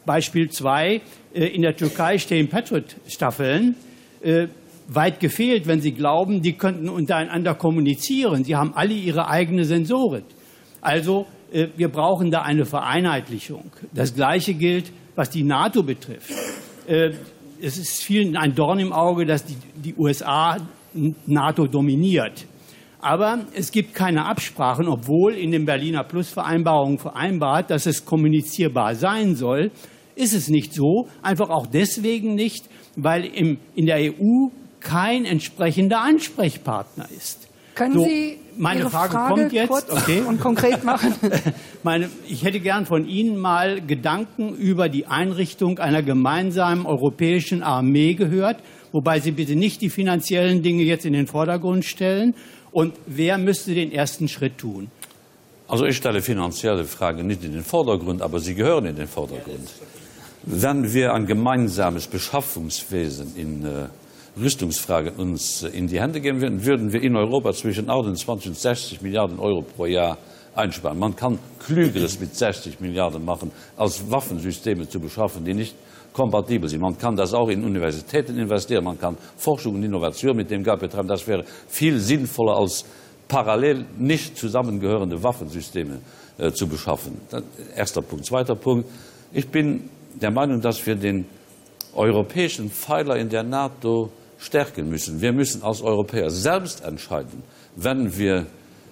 Beispiel zwei, äh, in der Türkei stehen Patriot-Staffeln. Äh, weit gefehlt, wenn Sie glauben, die könnten untereinander kommunizieren. Sie haben alle ihre eigene Sensorik. Also äh, wir brauchen da eine Vereinheitlichung. Das Gleiche gilt, was die NATO betrifft. Äh, es ist vielen ein Dorn im Auge, dass die, die U S A NATO dominiert. Aber es gibt keine Absprachen, obwohl in den Berliner Plus-Vereinbarungen vereinbart, dass es kommunizierbar sein soll. Ist es nicht so, einfach auch deswegen nicht, weil im, in der E U kein entsprechender Ansprechpartner ist. Können so, Sie meine Ihre Frage, Frage kommt jetzt kurz okay. und konkret machen? meine, ich hätte gern von Ihnen mal Gedanken über die Einrichtung einer gemeinsamen europäischen Armee gehört, wobei Sie bitte nicht die finanziellen Dinge jetzt in den Vordergrund stellen. Und wer müsste den ersten Schritt tun? Also ich stelle finanzielle Fragen nicht in den Vordergrund, aber sie gehören in den Vordergrund. Wenn wir ein gemeinsames Beschaffungswesen in äh, Rüstungsfragen uns äh, in die Hände geben würden, würden wir in Europa zwischen achtundzwanzig und sechzig Milliarden Euro pro Jahr einsparen. Man kann Klügeres mit sechzig Milliarden machen, als Waffensysteme zu beschaffen, die nicht kompatibel sind. Man kann das auch in Universitäten investieren, man kann Forschung und Innovation mit dem Geld betreiben. Das wäre viel sinnvoller, als parallel nicht zusammengehörende Waffensysteme äh, zu beschaffen. Das, erster Punkt. Zweiter Punkt. Ich bin der Meinung, dass wir den europäischen Pfeiler in der NATO stärken müssen. Wir müssen als Europäer selbst entscheiden, wenn wir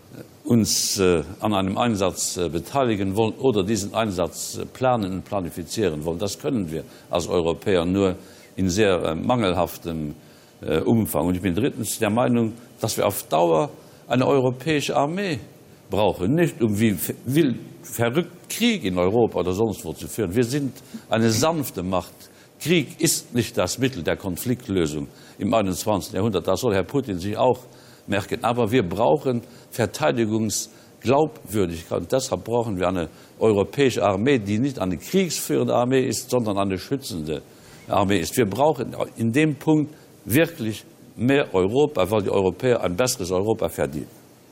uns äh, an einem Einsatz äh, beteiligen wollen oder diesen Einsatz äh, planen und planifizieren wollen. Das können wir als Europäer nur in sehr äh, mangelhaftem äh, Umfang. Und ich bin drittens der Meinung, dass wir auf Dauer eine europäische Armee brauchen, nicht um wie wild verrückt Krieg in Europa oder sonst wo zu führen. Wir sind eine sanfte Macht. Krieg ist nicht das Mittel der Konfliktlösung im einundzwanzigsten Jahrhundert. Das soll Herr Putin sich auch merken. Aber wir brauchen Verteidigungsglaubwürdigkeit. Und deshalb brauchen wir eine europäische Armee, die nicht eine kriegsführende Armee ist, sondern eine schützende Armee ist. Wir brauchen in dem Punkt wirklich mehr Europa, weil die Europäer ein besseres Europa verdienen.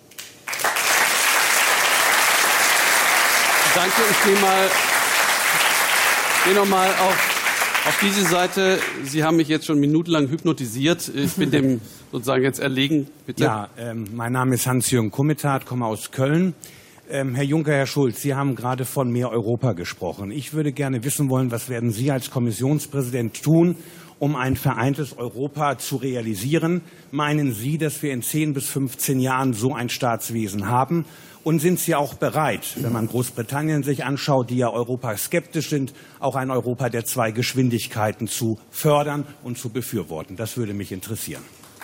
Danke. Ich gehe mal, gehe noch mal auf, auf diese Seite. Sie haben mich jetzt schon minutenlang hypnotisiert. Ich bin dem sozusagen jetzt erlegen. Bitte. Ja, ähm, mein Name ist Hans-Jürgen Kummetat, komme aus Köln. Ähm, Herr Juncker, Herr Schulz, Sie haben gerade von mehr Europa gesprochen. Ich würde gerne wissen wollen, was werden Sie als Kommissionspräsident tun, um ein vereintes Europa zu realisieren? Meinen Sie, dass wir in zehn bis fünfzehn Jahren so ein Staatswesen haben? Und sind Sie auch bereit, wenn man Großbritannien sich anschaut, die ja Europa skeptisch sind, auch ein Europa der zwei Geschwindigkeiten zu fördern und zu befürworten? Das würde mich interessieren.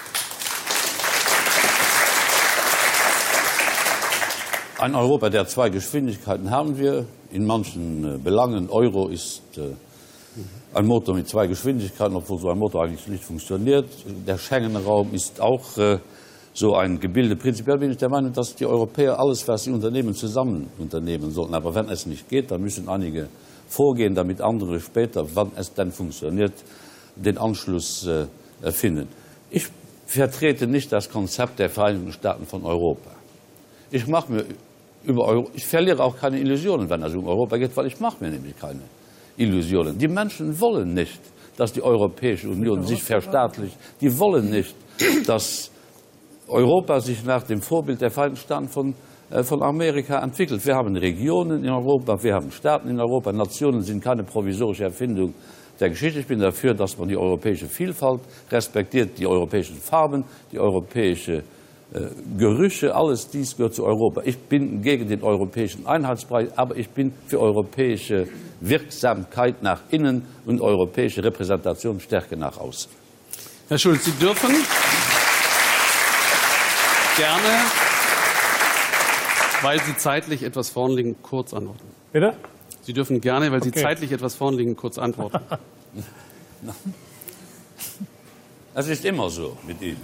Ein Europa der zwei Geschwindigkeiten haben wir. In manchen Belangen. Euro ist ein Motor mit zwei Geschwindigkeiten, obwohl so ein Motor eigentlich nicht funktioniert. Der Schengen-Raum ist auch äh, so ein Gebilde. Prinzipiell bin ich der Meinung, dass die Europäer alles, was sie unternehmen, zusammen unternehmen sollten. Aber wenn es nicht geht, dann müssen einige vorgehen, damit andere später, wann es dann funktioniert, den Anschluss äh, finden. Ich vertrete nicht das Konzept der Vereinigten Staaten von Europa. Ich mache mir über Euro, ich verliere auch keine Illusionen, wenn es um Europa geht, weil ich mache mir nämlich keine Illusionen. Die Menschen wollen nicht, dass die Europäische Union sich verstaatlicht. Die wollen nicht, dass Europa sich nach dem Vorbild der Vereinigten Staaten von, äh, von Amerika entwickelt. Wir haben Regionen in Europa, wir haben Staaten in Europa. Nationen sind keine provisorische Erfindung der Geschichte. Ich bin dafür, dass man die europäische Vielfalt respektiert, die europäischen Farben, die europäische äh, Gerüche, alles dies gehört zu Europa. Ich bin gegen den europäischen Einheitsbrei, aber ich bin für europäische Wirksamkeit nach innen und europäische Repräsentationsstärke nach außen. Herr Schulz, Sie dürfen gerne, weil Sie zeitlich etwas vorn liegen, kurz antworten. Bitte? Sie dürfen gerne, weil Sie Okay. zeitlich etwas vorn liegen, kurz antworten. Es ist immer so mit Ihnen.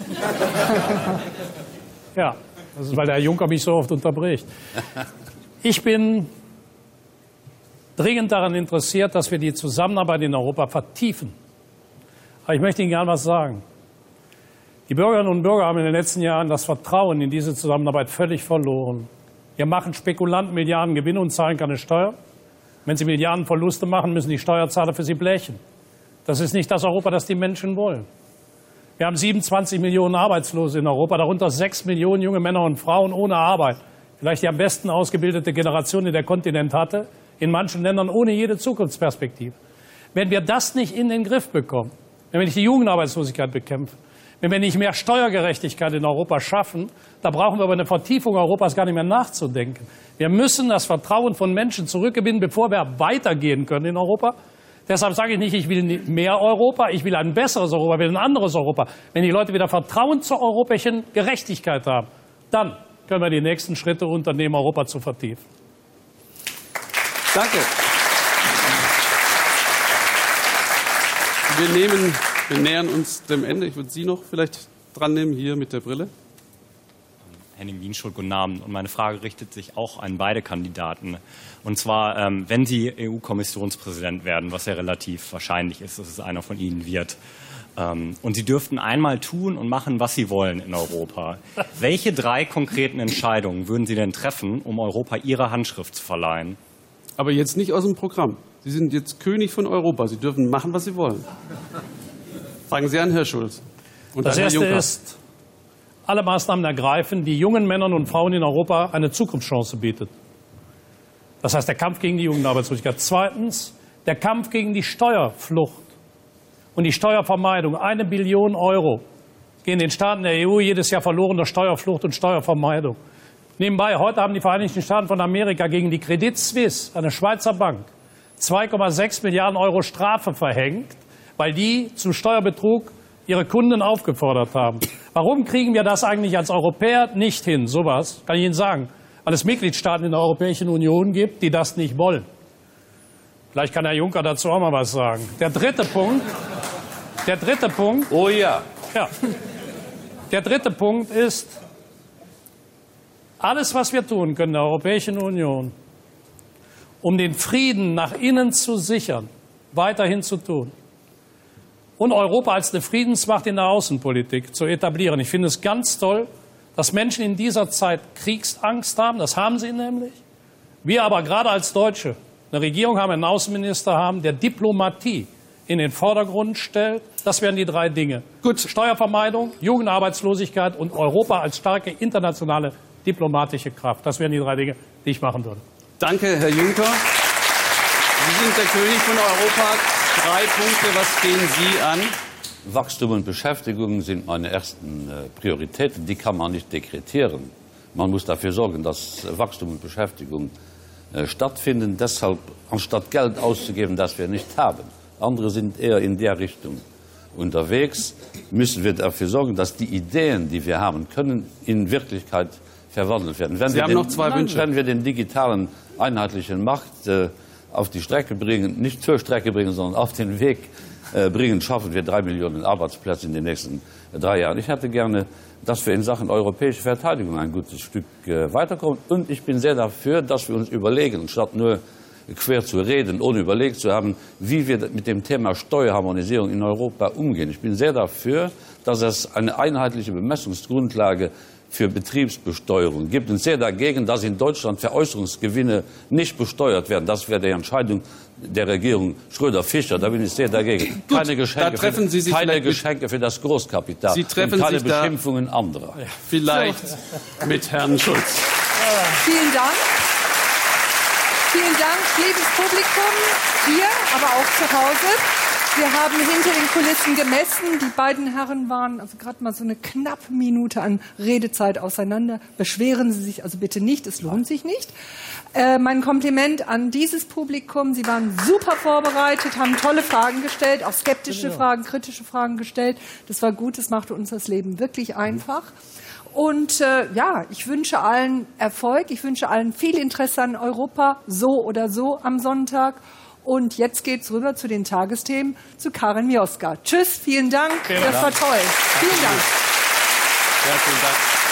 Ja, das ist, weil der Herr Juncker mich so oft unterbricht. Ich bin dringend daran interessiert, dass wir die Zusammenarbeit in Europa vertiefen. Aber ich möchte Ihnen gerne was sagen. Die Bürgerinnen und Bürger haben in den letzten Jahren das Vertrauen in diese Zusammenarbeit völlig verloren. Wir machen Spekulanten Milliarden Gewinne und zahlen keine Steuern. Wenn sie Milliardenverluste machen, müssen die Steuerzahler für sie blechen. Das ist nicht das Europa, das die Menschen wollen. Wir haben siebenundzwanzig Millionen Arbeitslose in Europa, darunter sechs Millionen junge Männer und Frauen ohne Arbeit. Vielleicht die am besten ausgebildete Generation, die der Kontinent hatte, in manchen Ländern ohne jede Zukunftsperspektive. Wenn wir das nicht in den Griff bekommen, wenn wir nicht die Jugendarbeitslosigkeit bekämpfen, wenn wir nicht mehr Steuergerechtigkeit in Europa schaffen, da brauchen wir über eine Vertiefung Europas gar nicht mehr nachzudenken. Wir müssen das Vertrauen von Menschen zurückgewinnen, bevor wir weitergehen können in Europa. Deshalb sage ich nicht, ich will mehr Europa, ich will ein besseres Europa, ich will ein anderes Europa. Wenn die Leute wieder Vertrauen zur europäischen Gerechtigkeit haben, dann können wir die nächsten Schritte unternehmen, Europa zu vertiefen. Danke. Wir, nehmen, wir nähern uns dem Ende. Ich würde Sie noch vielleicht dran nehmen, hier mit der Brille. Henning Wienschuld, guten Abend. Und meine Frage richtet sich auch an beide Kandidaten. Und zwar, ähm, wenn Sie E U-Kommissionspräsident werden, was ja relativ wahrscheinlich ist, dass es einer von Ihnen wird, ähm, und Sie dürften einmal tun und machen, was Sie wollen in Europa. Welche drei konkreten Entscheidungen würden Sie denn treffen, um Europa Ihre Handschrift zu verleihen? Aber jetzt nicht aus dem Programm. Sie sind jetzt König von Europa. Sie dürfen machen, was Sie wollen. Fangen Sie an, Herr Schulz. Und das Herr Erste Juncker. ist, alle Maßnahmen ergreifen, die jungen Männern und Frauen in Europa eine Zukunftschance bietet. Das heißt, der Kampf gegen die Jugendarbeitslosigkeit. Zweitens, der Kampf gegen die Steuerflucht und die Steuervermeidung. Eine Billion Euro gehen den Staaten der E U jedes Jahr verloren durch Steuerflucht und Steuervermeidung. Nebenbei, heute haben die Vereinigten Staaten von Amerika gegen die Credit Suisse, eine Schweizer Bank, zwei Komma sechs Milliarden Euro Strafe verhängt, weil die zum Steuerbetrug ihre Kunden aufgefordert haben. Warum kriegen wir das eigentlich als Europäer nicht hin? Sowas kann ich Ihnen sagen. Weil es Mitgliedstaaten in der Europäischen Union gibt, die das nicht wollen. Vielleicht kann Herr Juncker dazu auch mal was sagen. Der dritte Punkt. Der dritte Punkt. Oh ja. Ja. Der dritte Punkt ist, alles, was wir tun können in der Europäischen Union, um den Frieden nach innen zu sichern, weiterhin zu tun. Und Europa als eine Friedensmacht in der Außenpolitik zu etablieren. Ich finde es ganz toll, dass Menschen in dieser Zeit Kriegsangst haben. Das haben sie nämlich. Wir aber gerade als Deutsche eine Regierung haben, einen Außenminister haben, der Diplomatie in den Vordergrund stellt. Das wären die drei Dinge. Gut. Steuervermeidung, Jugendarbeitslosigkeit und Europa als starke internationale diplomatische Kraft. Das wären die drei Dinge, die ich machen würde. Danke, Herr Juncker. Sie sind der König von Europa. Drei Punkte, was gehen Sie an? Wachstum und Beschäftigung sind meine ersten äh, Prioritäten. Die kann man nicht dekretieren. Man muss dafür sorgen, dass Wachstum und Beschäftigung äh, stattfinden. Deshalb, anstatt Geld auszugeben, das wir nicht haben, andere sind eher in der Richtung unterwegs, müssen wir dafür sorgen, dass die Ideen, die wir haben, können in Wirklichkeit verwandelt werden. Wenn Sie wir haben den, noch zwei Wünsche. Wenn wir den digitalen einheitlichen Markt äh, auf die Strecke bringen, nicht zur Strecke bringen, sondern auf den Weg äh, bringen, schaffen wir drei Millionen Arbeitsplätze in den nächsten äh, drei Jahren. Ich hätte gerne, dass wir in Sachen europäische Verteidigung ein gutes Stück äh, weiterkommen. Und ich bin sehr dafür, dass wir uns überlegen, statt nur quer zu reden, ohne überlegt zu haben, wie wir mit dem Thema Steuerharmonisierung in Europa umgehen. Ich bin sehr dafür, dass es eine einheitliche Bemessungsgrundlage für Betriebsbesteuerung gibt und sehr dagegen, dass in Deutschland Veräußerungsgewinne nicht besteuert werden. Das wäre die Entscheidung der Regierung Schröder-Fischer. Da bin ich sehr dagegen. Gut, keine Geschenke, da treffen Sie sich für, keine vielleicht Geschenke für das Großkapital Sie treffen und keine sich da Beschimpfungen anderer. Ja, vielleicht so. Mit Herrn Schulz. Vielen Dank. Vielen Dank, liebes Publikum, hier, aber auch zu Hause. Wir haben hinter den Kulissen gemessen. Die beiden Herren waren also gerade mal so eine knappe Minute an Redezeit auseinander. Beschweren Sie sich also bitte nicht, es lohnt sich nicht. Äh, mein Kompliment an dieses Publikum. Sie waren super vorbereitet, haben tolle Fragen gestellt, auch skeptische Fragen, kritische Fragen gestellt. Das war gut, das machte uns das Leben wirklich einfach. Und äh, ja, ich wünsche allen Erfolg, ich wünsche allen viel Interesse an Europa, so oder so am Sonntag. Und jetzt geht's rüber zu den Tagesthemen, zu Karin Mioska. Tschüss, vielen Dank, Vielen das Dank. war toll. Vielen Dank. Ja, vielen Dank.